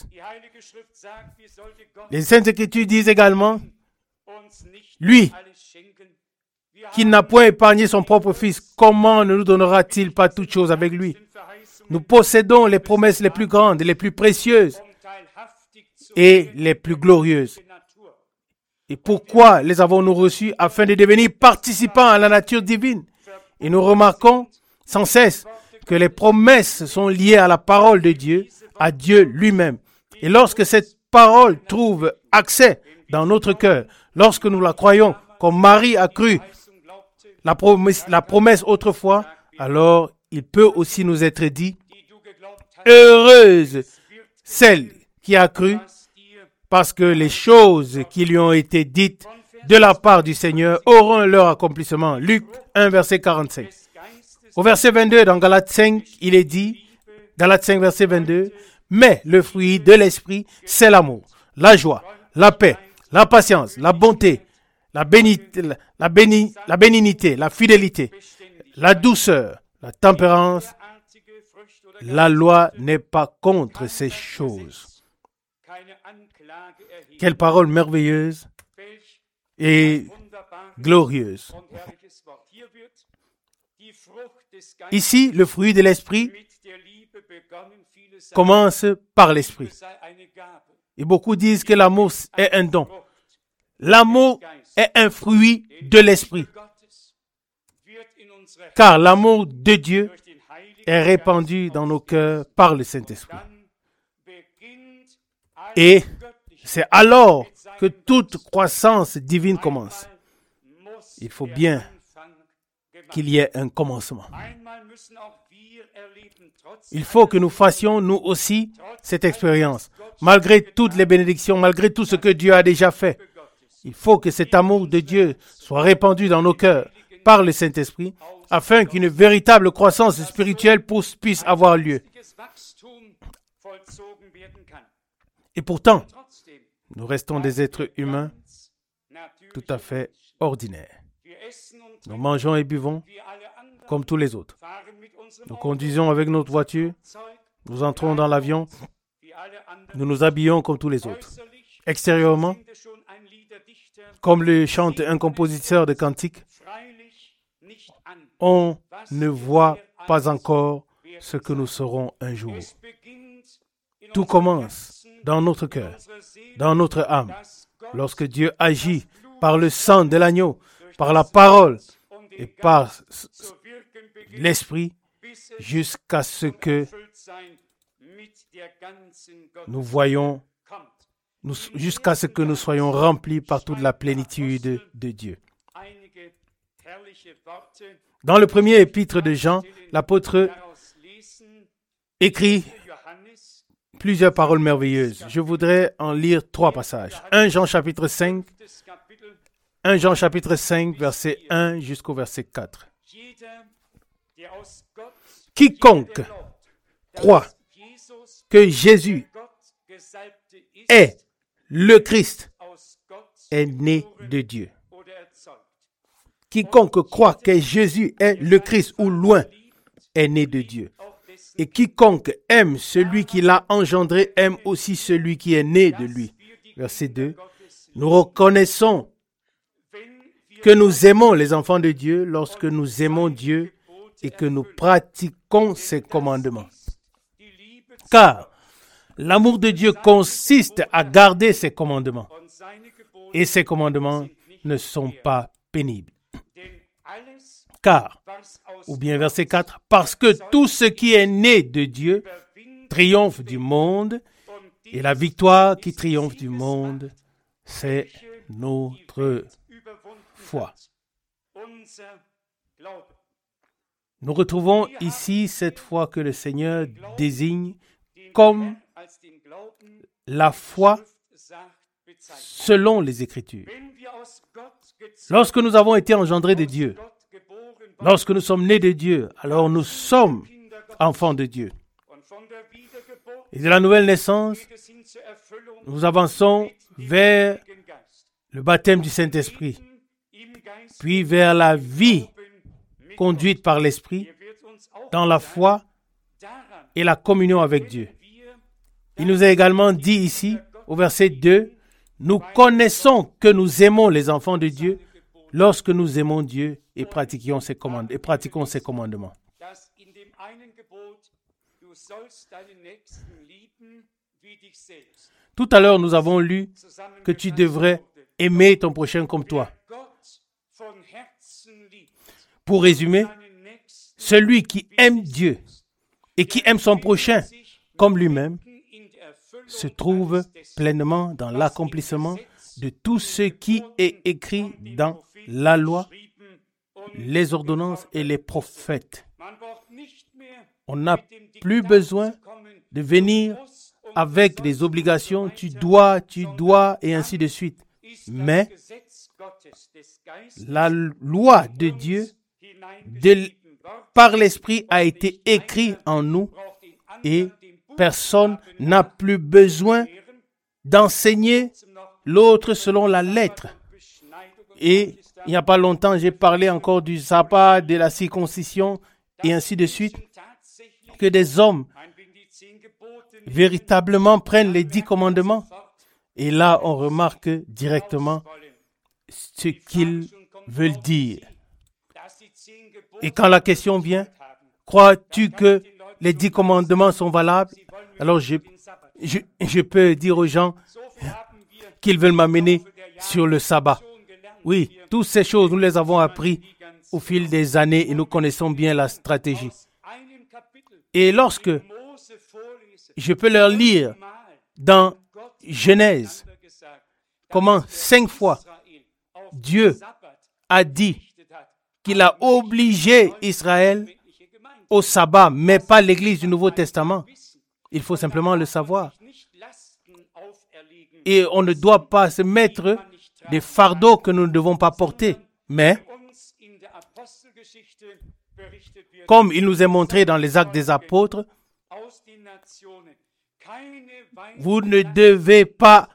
Les Saintes Écritures disent également, lui, qui n'a point épargné son propre Fils, comment ne nous donnera-t-il pas toutes choses avec lui? Nous possédons les promesses les plus grandes, les plus précieuses et les plus glorieuses. Et pourquoi les avons-nous reçues? Afin de devenir participants à la nature divine. Et nous remarquons sans cesse que les promesses sont liées à la parole de Dieu, à Dieu lui-même. Et lorsque cette parole trouve accès dans notre cœur, lorsque nous la croyons, comme Marie a cru la promesse, la promesse autrefois, alors il peut aussi nous être dit, heureuse celle qui a cru, parce que les choses qui lui ont été dites de la part du Seigneur auront leur accomplissement. Luc un, verset quarante-cinq. Au verset vingt-deux, dans Galates cinq, il est dit, Galates cinq, verset vingt-deux, mais le fruit de l'esprit, c'est l'amour, la joie, la paix, la patience, la bonté, la, béni, la, béni, la bénignité, la fidélité, la douceur, la tempérance. La loi n'est pas contre ces choses. Quelle parole merveilleuse et glorieuse. Ici, le fruit de l'esprit commence par l'esprit. Et beaucoup disent que l'amour est un don. L'amour est un fruit de l'esprit. car l'amour de Dieu est répandu dans nos cœurs par le Saint-Esprit. Et c'est alors que toute croissance divine commence. Il faut bien qu'il y ait un commencement. Il faut que nous fassions, nous aussi, cette expérience. Malgré toutes les bénédictions, malgré tout ce que Dieu a déjà fait, il faut que cet amour de Dieu soit répandu dans nos cœurs par le Saint-Esprit, afin qu'une véritable croissance spirituelle puisse avoir lieu. Et pourtant, nous restons des êtres humains tout à fait ordinaires. Nous mangeons et buvons comme tous les autres. Nous conduisons avec notre voiture, nous entrons dans l'avion, nous nous habillons comme tous les autres. Extérieurement, comme le chante un compositeur de cantiques, on ne voit pas encore ce que nous serons un jour. Tout commence dans notre cœur, dans notre âme, lorsque Dieu agit par le sang de l'agneau, par la parole et par l'esprit, jusqu'à ce que nous voyons, nous, jusqu'à ce que nous soyons remplis par toute la plénitude de Dieu. Dans le premier épître de Jean, l'apôtre écrit plusieurs paroles merveilleuses. Je voudrais en lire trois passages. premier Jean chapitre cinq, premier Jean chapitre cinq, verset un jusqu'au verset quatre. Quiconque croit que Jésus est le Christ est né de Dieu. Quiconque croit que Jésus est le Christ ou loin est né de Dieu. Et quiconque aime celui qui l'a engendré aime aussi celui qui est né de lui. Verset deux. Nous reconnaissons que nous aimons les enfants de Dieu lorsque nous aimons Dieu et que nous pratiquons ses commandements. Car l'amour de Dieu consiste à garder ses commandements. Et ses commandements ne sont pas pénibles. Car, ou bien verset quatre, parce que tout ce qui est né de Dieu triomphe du monde, et la victoire qui triomphe du monde, c'est notre foi. Nous retrouvons ici cette foi que le Seigneur désigne comme la foi selon les Écritures. Lorsque nous avons été engendrés de Dieu, lorsque nous sommes nés de Dieu, alors nous sommes enfants de Dieu. Et de la nouvelle naissance, nous avançons vers le baptême du Saint-Esprit, puis vers la vie conduite par l'Esprit, dans la foi et la communion avec Dieu. Il nous est également dit ici, au verset deux, « Nous connaissons que nous aimons les enfants de Dieu lorsque nous aimons Dieu et pratiquons ses commandements, et pratiquons ses commandements. » Tout à l'heure, nous avons lu que tu devrais aimer ton prochain comme toi. Pour résumer, celui qui aime Dieu et qui aime son prochain comme lui-même se trouve pleinement dans l'accomplissement de tout ce qui est écrit dans la loi, les ordonnances et les prophètes. On n'a plus besoin de venir avec des obligations, tu dois, tu dois, et ainsi de suite. Mais la loi de Dieu, de, par l'Esprit, a été écrite en nous et personne n'a plus besoin d'enseigner l'autre selon la lettre. Et il n'y a pas longtemps, j'ai parlé encore du sabbat, de la circoncision et ainsi de suite, que des hommes véritablement prennent les dix commandements. Et là, on remarque directement ce qu'ils veulent dire. Et quand la question vient, crois-tu que les dix commandements sont valables? Alors je, je, je peux dire aux gens qu'ils veulent m'amener sur le sabbat. Oui, toutes ces choses, nous les avons apprises au fil des années et nous connaissons bien la stratégie. Et lorsque je peux leur lire dans Genèse comment cinq fois Dieu a dit qu'il a obligé Israël au sabbat, mais pas l'Église du Nouveau Testament. Il faut simplement le savoir. Et on ne doit pas se mettre des fardeaux que nous ne devons pas porter. Mais, comme il nous est montré dans les Actes des Apôtres, vous ne devez pas,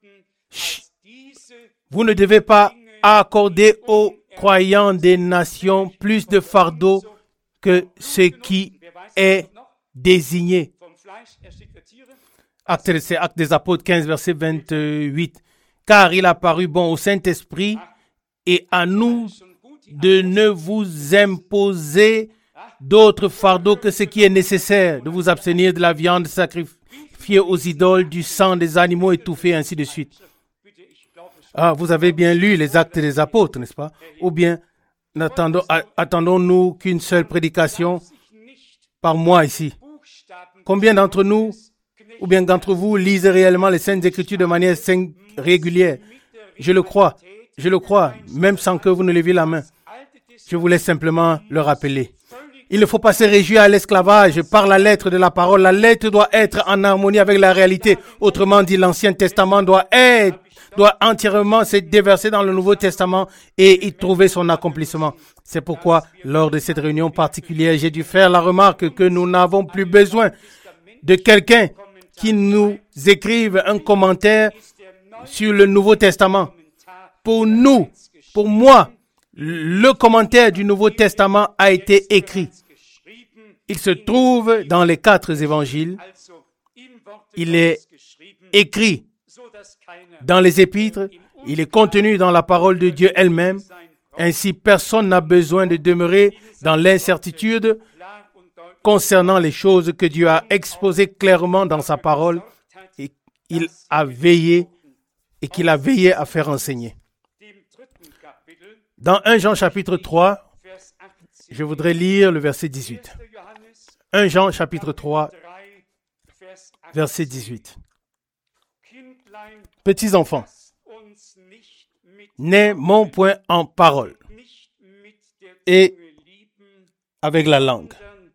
vous ne devez pas accorder aux croyants des nations plus de fardeaux que ce qui est désigné. Acte, c'est Acte des Apôtres quinze, verset vingt-huit. Car il a paru bon au Saint-Esprit et à nous de ne vous imposer d'autres fardeaux que ce qui est nécessaire, de vous abstenir de la viande sacrifiée aux idoles, du sang des animaux étouffés, ainsi de suite. Ah, vous avez bien lu les Actes des Apôtres, n'est-ce pas? Ou bien attendons, attendons-nous qu'une seule prédication par mois ici? Combien d'entre nous, ou bien d'entre vous, lisent réellement les Saintes Écritures de manière régulière? Je le crois, je le crois, même sans que vous ne leviez la main. Je voulais simplement le rappeler. Il ne faut pas se réjouir à l'esclavage par la lettre de la parole. La lettre doit être en harmonie avec la réalité. Autrement dit, l'Ancien Testament doit être, doit entièrement se déverser dans le Nouveau Testament et y trouver son accomplissement. C'est pourquoi, lors de cette réunion particulière, j'ai dû faire la remarque que nous n'avons plus besoin de quelqu'un qui nous écrive un commentaire sur le Nouveau Testament. Pour nous, pour moi, le commentaire du Nouveau Testament a été écrit. Il se trouve dans les quatre évangiles. Il est écrit dans les épîtres. Il est contenu dans la parole de Dieu elle-même. Ainsi, personne n'a besoin de demeurer dans l'incertitude concernant les choses que Dieu a exposées clairement dans sa parole et il a veillé et qu'il a veillé à faire enseigner. Dans premier Jean chapitre trois, je voudrais lire le verset dix-huit. premier Jean chapitre trois, verset dix-huit. Petits enfants, n'aimons point en parole et avec la langue,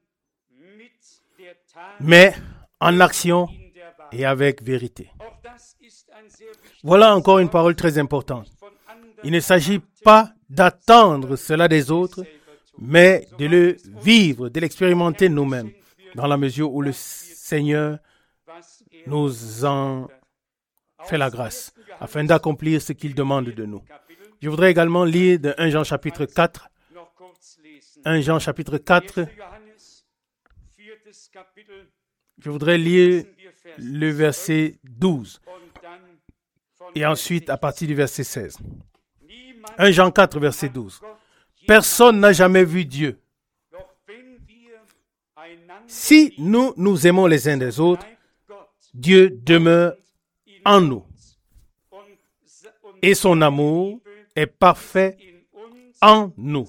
mais en action et avec vérité. Voilà encore une parole très importante. Il ne s'agit pas d'attendre cela des autres, mais de le vivre, de l'expérimenter nous-mêmes, dans la mesure où le Seigneur nous en fait la grâce, afin d'accomplir ce qu'il demande de nous. Je voudrais également lire de premier Jean chapitre quatre, premier Jean chapitre quatre, je voudrais lire le verset douze, et ensuite à partir du verset seize. premier Jean quatre, verset douze. Personne n'a jamais vu Dieu. Si nous nous aimons les uns des autres, Dieu demeure en nous. Et son amour est parfait en nous.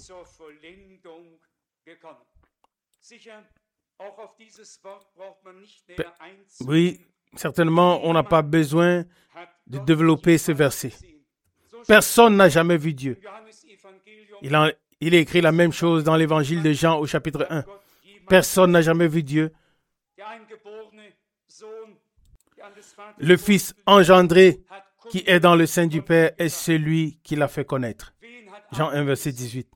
Oui, certainement, on n'a pas besoin de développer ce verset. Personne n'a jamais vu Dieu. Il a, il a écrit la même chose dans l'évangile de Jean au chapitre un. Personne n'a jamais vu Dieu. Le Fils engendré qui est dans le sein du Père est celui qui l'a fait connaître. Jean un, verset dix-huit.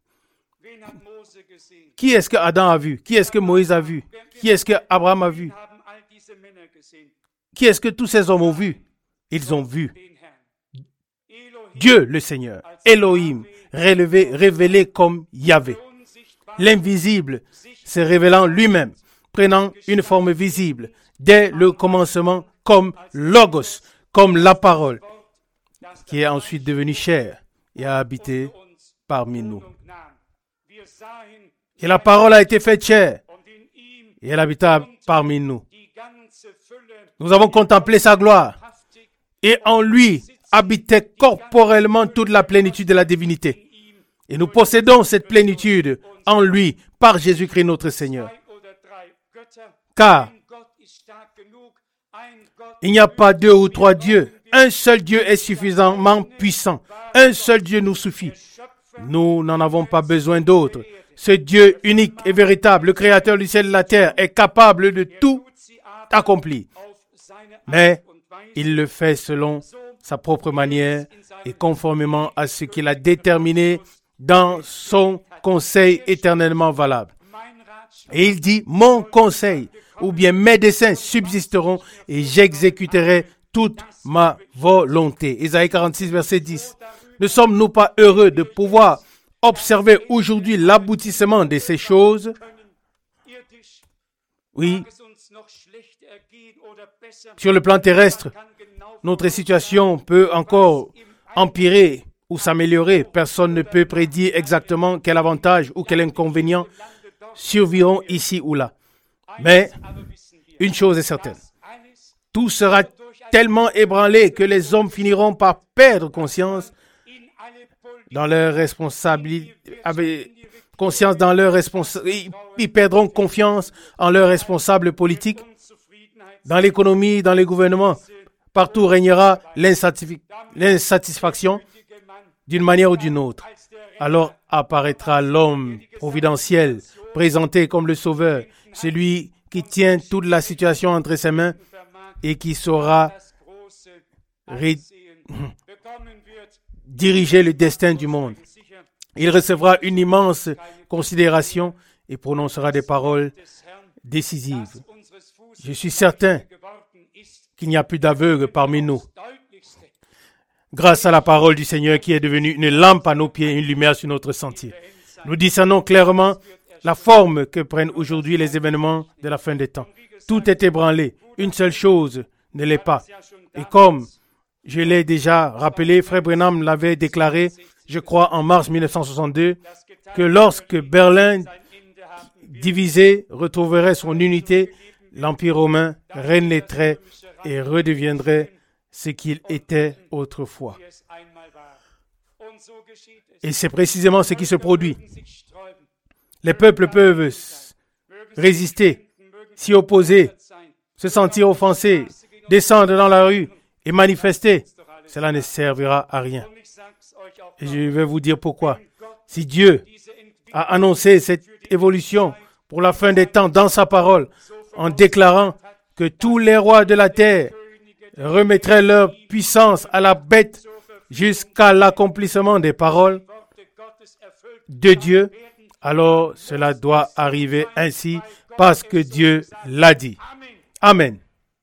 Qui est-ce que Adam a vu? Qui est-ce que Moïse a vu? Qui est-ce que Abraham a vu? Qui est-ce que tous ces hommes ont vu? Ils ont vu Dieu le Seigneur, Elohim, révélé, révélé comme Yahvé. L'invisible se révélant lui-même, prenant une forme visible, dès le commencement comme Logos, comme la parole, qui est ensuite devenue chair et a habité parmi nous. Et la parole a été faite chair et elle habita parmi nous. Nous avons contemplé sa gloire et en lui habitait corporellement toute la plénitude de la divinité. Et nous possédons cette plénitude en lui, par Jésus-Christ notre Seigneur. Car il n'y a pas deux ou trois dieux. Un seul Dieu est suffisamment puissant. Un seul Dieu nous suffit. Nous n'en avons pas besoin d'autres. Ce Dieu unique et véritable, le Créateur du ciel et de la terre, est capable de tout accomplir. Mais il le fait selon sa propre manière et conformément à ce qu'il a déterminé dans son conseil éternellement valable. Et il dit, mon conseil, ou bien mes desseins subsisteront et j'exécuterai toute ma volonté. Ésaïe quarante-six, verset dix. Ne sommes-nous pas heureux de pouvoir observer aujourd'hui l'aboutissement de ces choses? Oui. Sur le plan terrestre, notre situation peut encore empirer ou s'améliorer. Personne ne peut prédire exactement quel avantage ou quel inconvénient surviront ici ou là. Mais une chose est certaine, tout sera tellement ébranlé que les hommes finiront par perdre conscience dans leur responsabilité, avec conscience dans leur responsabilité, ils perdront confiance en leurs responsables politiques, dans l'économie, dans les gouvernements. Partout régnera l'insatisf- l'insatisfaction d'une manière ou d'une autre. Alors apparaîtra l'homme providentiel, présenté comme le sauveur, celui qui tient toute la situation entre ses mains et qui saura ré- diriger le destin du monde. Il recevra une immense considération et prononcera des paroles décisives. Je suis certain qu'il n'y a plus d'aveugles parmi nous. Grâce à la parole du Seigneur qui est devenue une lampe à nos pieds et une lumière sur notre sentier. Nous discernons clairement la forme que prennent aujourd'hui les événements de la fin des temps. Tout est ébranlé. Une seule chose ne l'est pas. Et comme je l'ai déjà rappelé, Frère Branham l'avait déclaré, je crois en mars mille neuf cent soixante-deux, que lorsque Berlin divisé retrouverait son unité, l'Empire romain renaîtrait et redeviendrait ce qu'il était autrefois. Et c'est précisément ce qui se produit. Les peuples peuvent résister, s'y opposer, se sentir offensés, descendre dans la rue et manifester. Cela ne servira à rien. Et je vais vous dire pourquoi. Si Dieu a annoncé cette évolution pour la fin des temps dans sa parole, en déclarant que tous les rois de la terre remettraient leur puissance à la bête jusqu'à l'accomplissement des paroles de Dieu, alors cela doit arriver ainsi parce que Dieu l'a dit. Amen.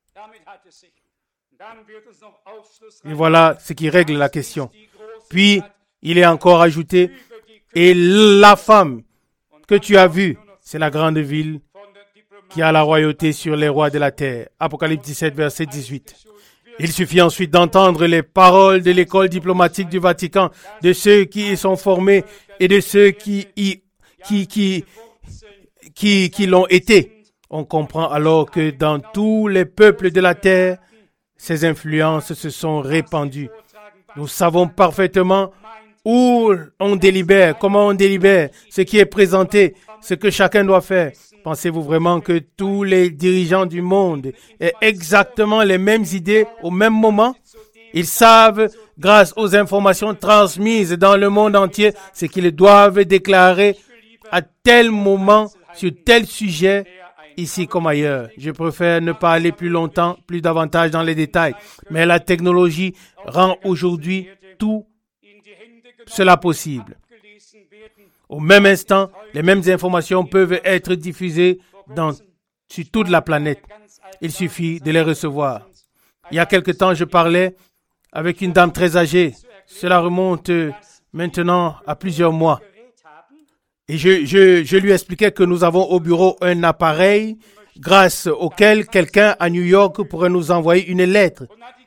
Et voilà ce qui règle la question. Puis, il est encore ajouté, et la femme que tu as vue, c'est la grande ville qui a la royauté sur les rois de la terre. Apocalypse dix-sept, verset dix-huit. Il suffit ensuite d'entendre les paroles de l'école diplomatique du Vatican, de ceux qui y sont formés et de ceux qui y, qui, qui, qui, qui l'ont été. On comprend alors que dans tous les peuples de la terre, ces influences se sont répandues. Nous savons parfaitement où on délibère, comment on délibère, ce qui est présenté, ce que chacun doit faire. Pensez-vous vraiment que tous les dirigeants du monde aient exactement les mêmes idées au même moment? Ils savent, grâce aux informations transmises dans le monde entier, ce qu'ils doivent déclarer à tel moment, sur tel sujet, ici comme ailleurs. Je préfère ne pas aller plus longtemps, plus davantage dans les détails. Mais la technologie rend aujourd'hui tout cela possible. Au même instant, les mêmes informations peuvent être diffusées dans, sur toute la planète. Il suffit de les recevoir. Il y a quelque temps, je parlais avec une dame très âgée. Cela remonte maintenant à plusieurs mois. Et je, je, je lui expliquais que nous avons au bureau un appareil grâce auquel quelqu'un à New York pourrait nous envoyer une lettre.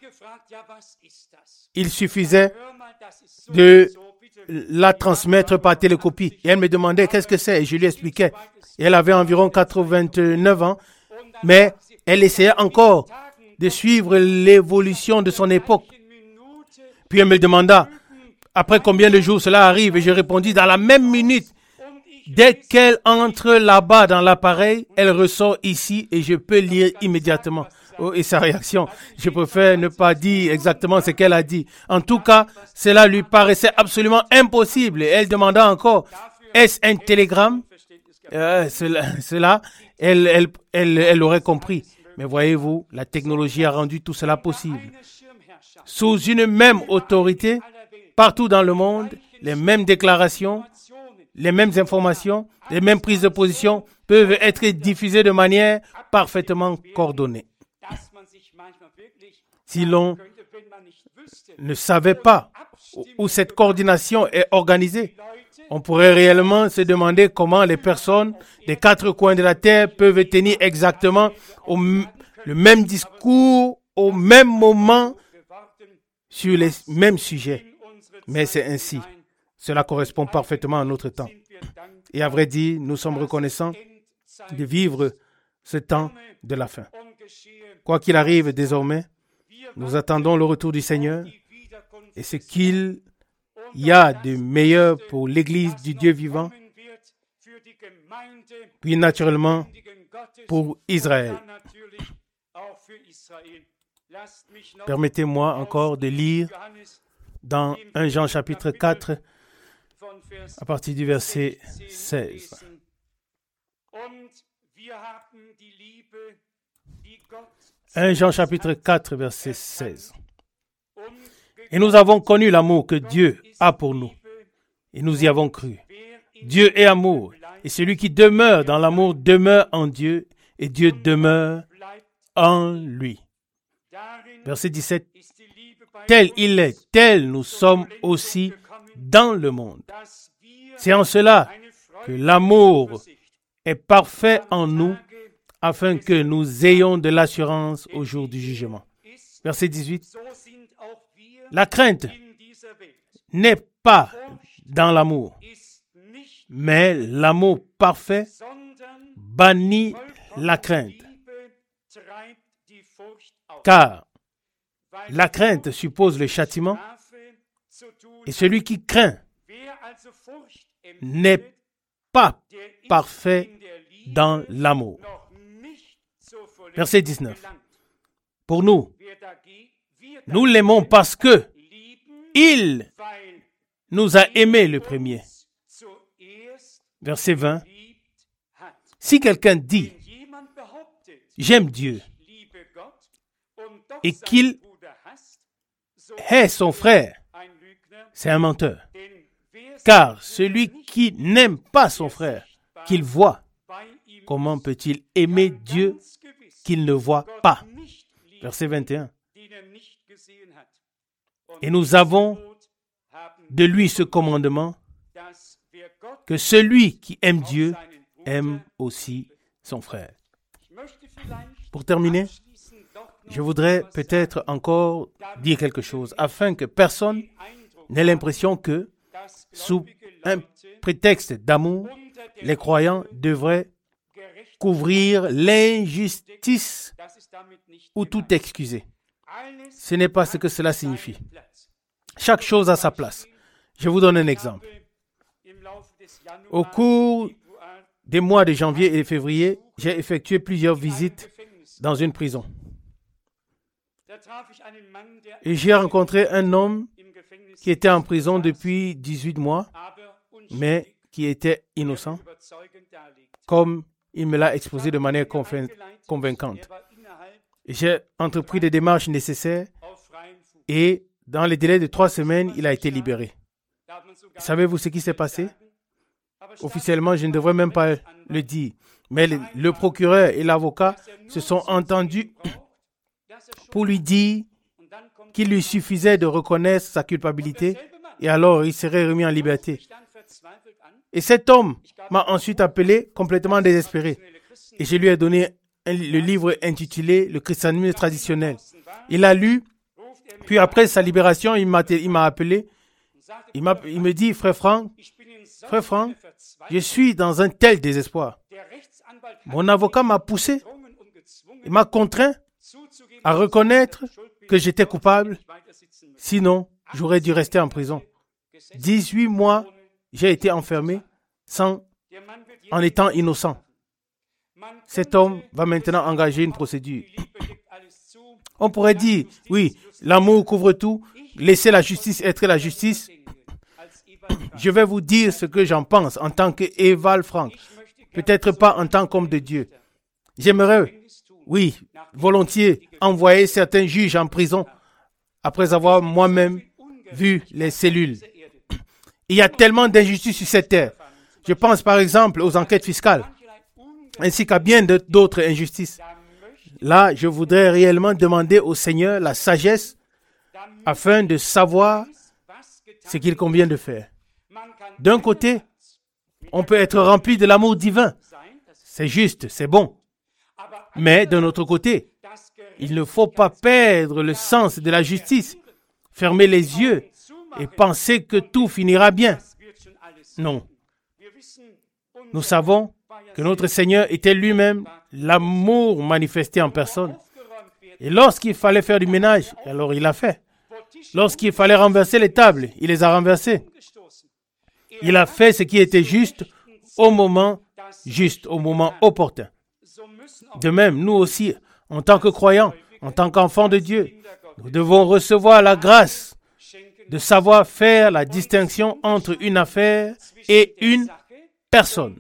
Il suffisait de la transmettre par télécopie. Et elle me demandait qu'est-ce que c'est et je lui expliquais. Et elle avait environ quatre-vingt-neuf ans, mais elle essayait encore de suivre l'évolution de son époque. Puis elle me demanda, après combien de jours cela arrive? Et je répondis, dans la même minute, dès qu'elle entre là-bas dans l'appareil, elle ressort ici et je peux lire immédiatement. Oh, et sa réaction, je préfère ne pas dire exactement ce qu'elle a dit. En tout cas, cela lui paraissait absolument impossible. Et elle demanda encore, est-ce un télégramme? euh, Cela, cela elle, elle, elle, elle aurait compris. Mais voyez-vous, la technologie a rendu tout cela possible. Sous une même autorité, partout dans le monde, les mêmes déclarations, les mêmes informations, les mêmes prises de position peuvent être diffusées de manière parfaitement coordonnée. Si l'on ne savait pas où cette coordination est organisée, on pourrait réellement se demander comment les personnes des quatre coins de la terre peuvent tenir exactement au m- le même discours au même moment sur les mêmes sujets. Mais c'est ainsi. Cela correspond parfaitement à notre temps. Et à vrai dire, nous sommes reconnaissants de vivre ce temps de la fin. Quoi qu'il arrive désormais, nous attendons le retour du Seigneur et ce qu'il y a de meilleur pour l'Église du Dieu vivant, puis naturellement pour Israël. Permettez-moi encore de lire dans premier Jean chapitre quatre, à partir du verset seize. premier Jean chapitre quatre, verset seize. Et nous avons connu l'amour que Dieu a pour nous, et nous y avons cru. Dieu est amour, et celui qui demeure dans l'amour demeure en Dieu, et Dieu demeure en lui. Verset dix-sept. Tel il est, tel nous sommes aussi dans le monde. C'est en cela que l'amour est parfait en nous, afin que nous ayons de l'assurance au jour du jugement. Verset dix-huit. La crainte n'est pas dans l'amour, mais l'amour parfait bannit la crainte. Car la crainte suppose le châtiment, et celui qui craint n'est pas parfait dans l'amour. Verset dix-neuf. Pour nous, nous l'aimons parce que il nous a aimés le premier. Verset vingt. Si quelqu'un dit « J'aime Dieu » et qu'il hait son frère, c'est un menteur. Car celui qui n'aime pas son frère, qu'il voit, comment peut-il aimer Dieu qu'il ne voit pas? Verset vingt et un. Et nous avons de lui ce commandement, que celui qui aime Dieu aime aussi son frère. Pour terminer, je voudrais peut-être encore dire quelque chose, afin que personne n'ait l'impression que, sous un prétexte d'amour, les croyants devraient couvrir l'injustice ou tout excuser. Ce n'est pas ce que cela signifie. Chaque chose a sa place. Je vous donne un exemple. Au cours des mois de janvier et de février, j'ai effectué plusieurs visites dans une prison. Et j'ai rencontré un homme qui était en prison depuis dix-huit mois, mais qui était innocent, comme il me l'a exposé de manière convaincante. Et j'ai entrepris des démarches nécessaires et dans les délais de trois semaines, il a été libéré. Savez-vous ce qui s'est passé? Officiellement, je ne devrais même pas le dire, mais le, le procureur et l'avocat se sont entendus pour lui dire qu'il lui suffisait de reconnaître sa culpabilité et alors il serait remis en liberté. Et cet homme m'a ensuite appelé complètement désespéré et je lui ai donné un, le livre intitulé « Le christianisme traditionnel ». Il a lu, puis après sa libération, il m'a, il m'a appelé, il, m'a, il me dit « Frère Franck, Frère Franck, je suis dans un tel désespoir. Mon avocat m'a poussé, il m'a contraint à reconnaître que j'étais coupable, sinon j'aurais dû rester en prison. dix-huit mois, j'ai été enfermé sans, en étant innocent. Cet homme va maintenant engager une procédure. On pourrait dire, oui, l'amour couvre tout, laissez la justice être la justice. Je vais vous dire ce que j'en pense en tant qu'Eval Frank. Peut-être pas en tant qu'homme de Dieu. J'aimerais, oui, volontiers, envoyer certains juges en prison après avoir moi-même vu les cellules. Il y a tellement d'injustices sur cette terre. Je pense par exemple aux enquêtes fiscales, ainsi qu'à bien d'autres injustices. Là, je voudrais réellement demander au Seigneur la sagesse afin de savoir ce qu'il convient de faire. D'un côté, on peut être rempli de l'amour divin. C'est juste, c'est bon. Mais d'un autre côté, il ne faut pas perdre le sens de la justice, fermer les yeux et penser que tout finira bien. Non. Nous savons que notre Seigneur était lui-même l'amour manifesté en personne. Et lorsqu'il fallait faire du ménage, alors il l'a fait. Lorsqu'il fallait renverser les tables, il les a renversées. Il a fait ce qui était juste au moment juste, au moment opportun. De même, nous aussi, en tant que croyants, en tant qu'enfants de Dieu, nous devons recevoir la grâce de savoir faire la distinction entre une affaire et une personne.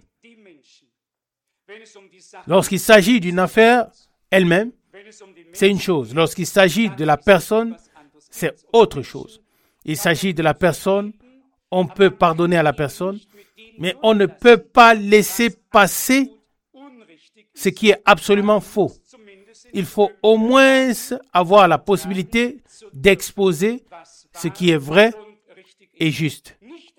Lorsqu'il s'agit d'une affaire elle-même, c'est une chose. Lorsqu'il s'agit de la personne, c'est autre chose. Il s'agit de la personne, on peut pardonner à la personne, mais on ne peut pas laisser passer ce qui est absolument faux. Il faut au moins avoir la possibilité d'exposer ce qui est vrai et juste.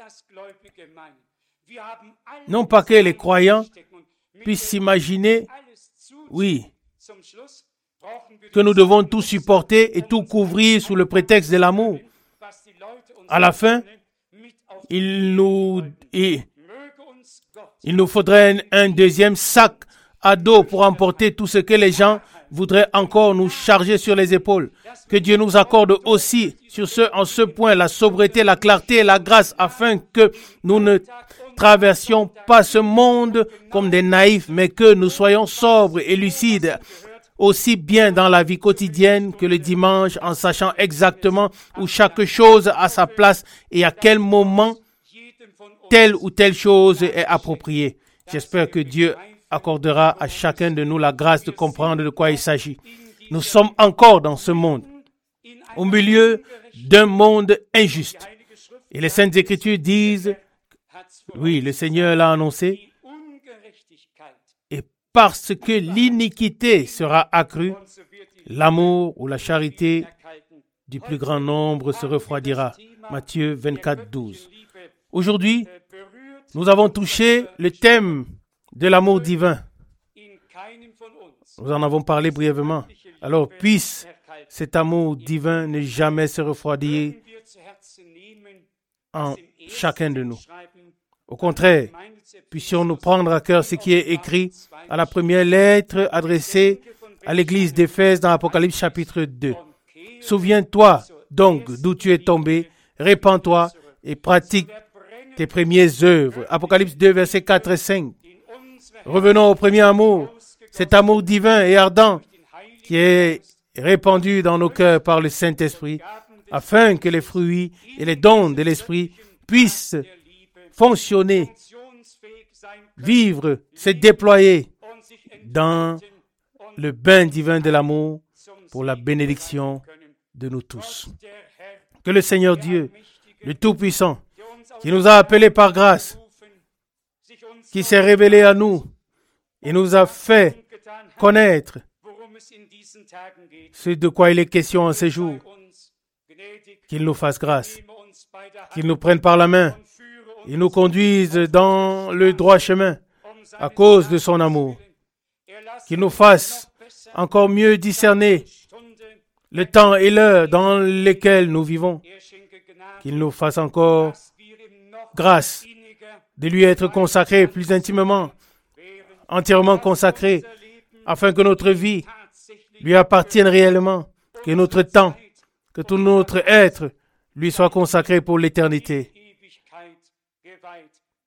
Non pas que les croyants puissent s'imaginer, oui, que nous devons tout supporter et tout couvrir sous le prétexte de l'amour. À la fin, il nous, il, il nous faudrait un, un deuxième sac à dos pour emporter tout ce que les gens voudraient encore nous charger sur les épaules. Que Dieu nous accorde aussi sur ce, en ce point la sobriété, la clarté et la grâce afin que nous ne traversions pas ce monde comme des naïfs, mais que nous soyons sobres et lucides, aussi bien dans la vie quotidienne que le dimanche, en sachant exactement où chaque chose a sa place et à quel moment telle ou telle chose est appropriée. J'espère que Dieu accordera à chacun de nous la grâce de comprendre de quoi il s'agit. Nous sommes encore dans ce monde, au milieu d'un monde injuste. Et les Saintes Écritures disent, oui, le Seigneur l'a annoncé, et parce que l'iniquité sera accrue, l'amour ou la charité du plus grand nombre se refroidira. Matthieu vingt-quatre, douze. Aujourd'hui, nous avons touché le thème de l'amour divin. Nous en avons parlé brièvement. Alors, puisse cet amour divin ne jamais se refroidir en chacun de nous. Au contraire, puissions-nous prendre à cœur ce qui est écrit à la première lettre adressée à l'église d'Éphèse dans Apocalypse chapitre deux. Souviens-toi donc d'où tu es tombé, répands-toi et pratique tes premières œuvres. Apocalypse deux, versets quatre et cinq. Revenons au premier amour, cet amour divin et ardent qui est répandu dans nos cœurs par le Saint-Esprit, afin que les fruits et les dons de l'Esprit puissent fonctionner, vivre, se déployer dans le bain divin de l'amour pour la bénédiction de nous tous. Que le Seigneur Dieu, le Tout-Puissant, qui nous a appelés par grâce, qui s'est révélé à nous et nous a fait connaître ce de quoi il est question en ces jours, qu'il nous fasse grâce, qu'il nous prenne par la main et nous conduise dans le droit chemin à cause de son amour, qu'il nous fasse encore mieux discerner le temps et l'heure dans lesquels nous vivons, qu'il nous fasse encore grâce de lui être consacré plus intimement, entièrement consacré, afin que notre vie lui appartienne réellement, que notre temps, que tout notre être lui soit consacré pour l'éternité.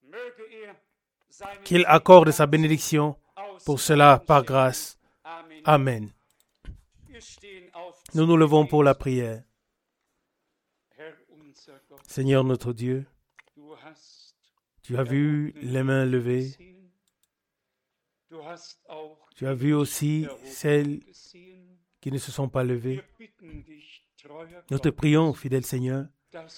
qu'il accorde sa bénédiction pour cela par grâce. Amen. Nous nous levons pour la prière. Seigneur notre Dieu, tu as vu les mains levées. Tu as vu aussi celles qui ne se sont pas levées. Nous te prions, fidèle Seigneur,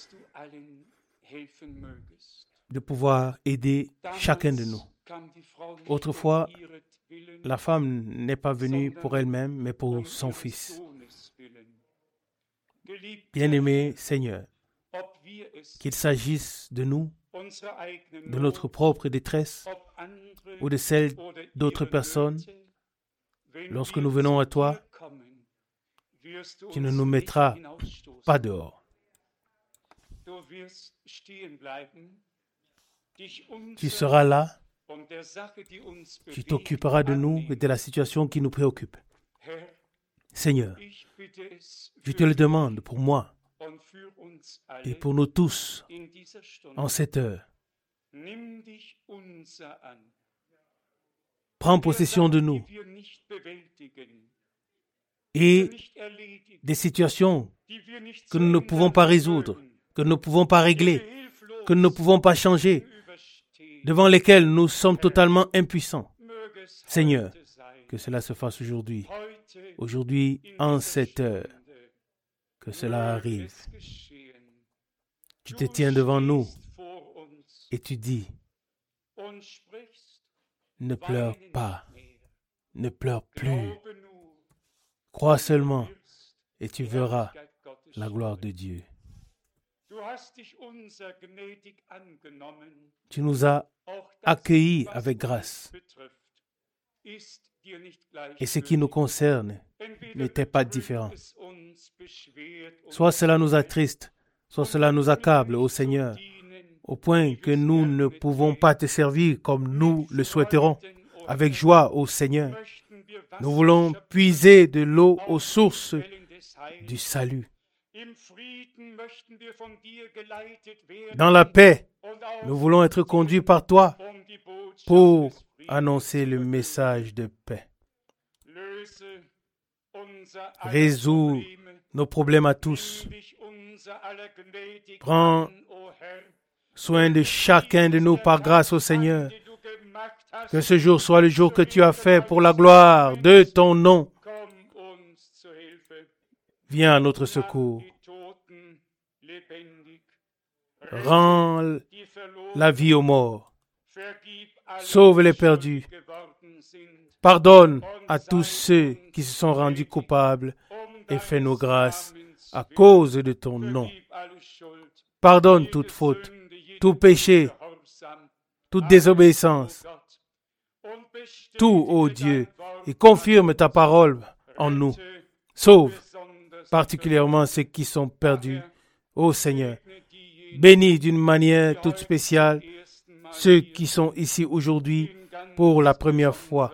de pouvoir aider chacun de nous. Autrefois, la femme n'est pas venue pour elle-même, mais pour son fils. Bien-aimé Seigneur, qu'il s'agisse de nous, de notre propre détresse ou de celle d'autres personnes, lorsque nous venons à toi, tu ne nous mettras pas dehors. Tu seras là, tu t'occuperas de nous et de la situation qui nous préoccupe. Seigneur, je te le demande pour moi et pour nous tous en cette heure. Prends possession de nous et des situations que nous ne pouvons pas résoudre, que nous ne pouvons pas régler, que nous ne pouvons pas changer, devant lesquelles nous sommes totalement impuissants. Seigneur, que cela se fasse aujourd'hui, aujourd'hui en cette heure, que cela arrive. Tu te tiens devant nous et tu dis, ne pleure pas, ne pleure plus. Crois seulement et tu verras la gloire de Dieu. Tu nous as accueillis avec grâce. Et ce qui nous concerne n'était pas différent. Soit cela nous attriste, soit cela nous accable, ô Seigneur, au point que nous ne pouvons pas te servir comme nous le souhaiterons. Avec joie, ô Seigneur, nous voulons puiser de l'eau aux sources du salut. Dans la paix, nous voulons être conduits par toi pour annoncer le message de paix. Résous nos problèmes à tous. Prends soin de chacun de nous par grâce au Seigneur. Que ce jour soit le jour que tu as fait pour la gloire de ton nom. Viens à notre secours. Rends la vie aux morts. Sauve les perdus. Pardonne à tous ceux qui se sont rendus coupables et fais-nous grâce à cause de ton nom. Pardonne toute faute, tout péché, toute désobéissance, tout, ô Dieu, et confirme ta parole en nous. Sauve particulièrement ceux qui sont perdus, ô Seigneur. Bénis d'une manière toute spéciale ceux qui sont ici aujourd'hui pour la première fois.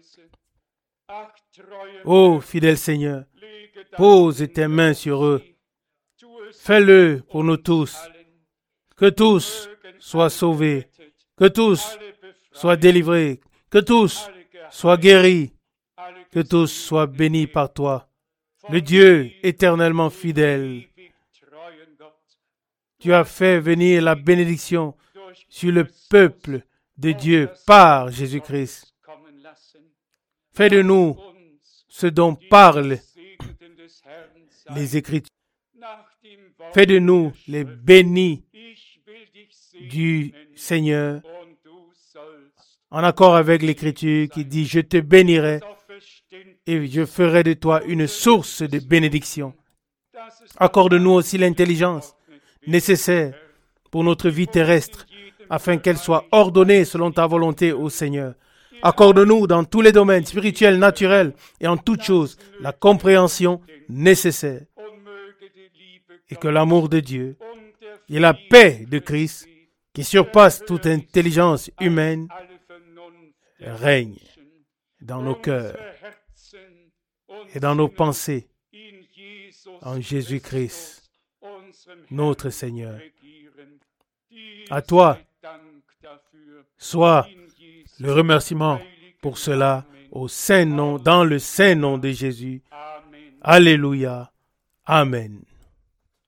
Ô fidèle Seigneur, pose tes mains sur eux. Fais-le pour nous tous. Que tous soient sauvés. Que tous soient délivrés. Que tous soient guéris. Que tous soient bénis par toi. Le Dieu éternellement fidèle. Tu as fait venir la bénédiction sur le peuple de Dieu par Jésus-Christ. Fais de nous ce dont parlent les Écritures. Fais de nous les bénis du Seigneur, en accord avec l'Écriture qui dit « Je te bénirai et je ferai de toi une source de bénédiction. » Accorde-nous aussi l'intelligence nécessaire pour notre vie terrestre, afin qu'elle soit ordonnée selon ta volonté, ô Seigneur. Accorde-nous dans tous les domaines spirituels, naturels et en toutes choses la compréhension nécessaire. Et que l'amour de Dieu et la paix de Christ, qui surpasse toute intelligence humaine, règne dans nos cœurs et dans nos pensées en Jésus-Christ, notre Seigneur. À toi soit le remerciement pour cela au saint nom, dans le saint nom de Jésus. Alléluia. Amen.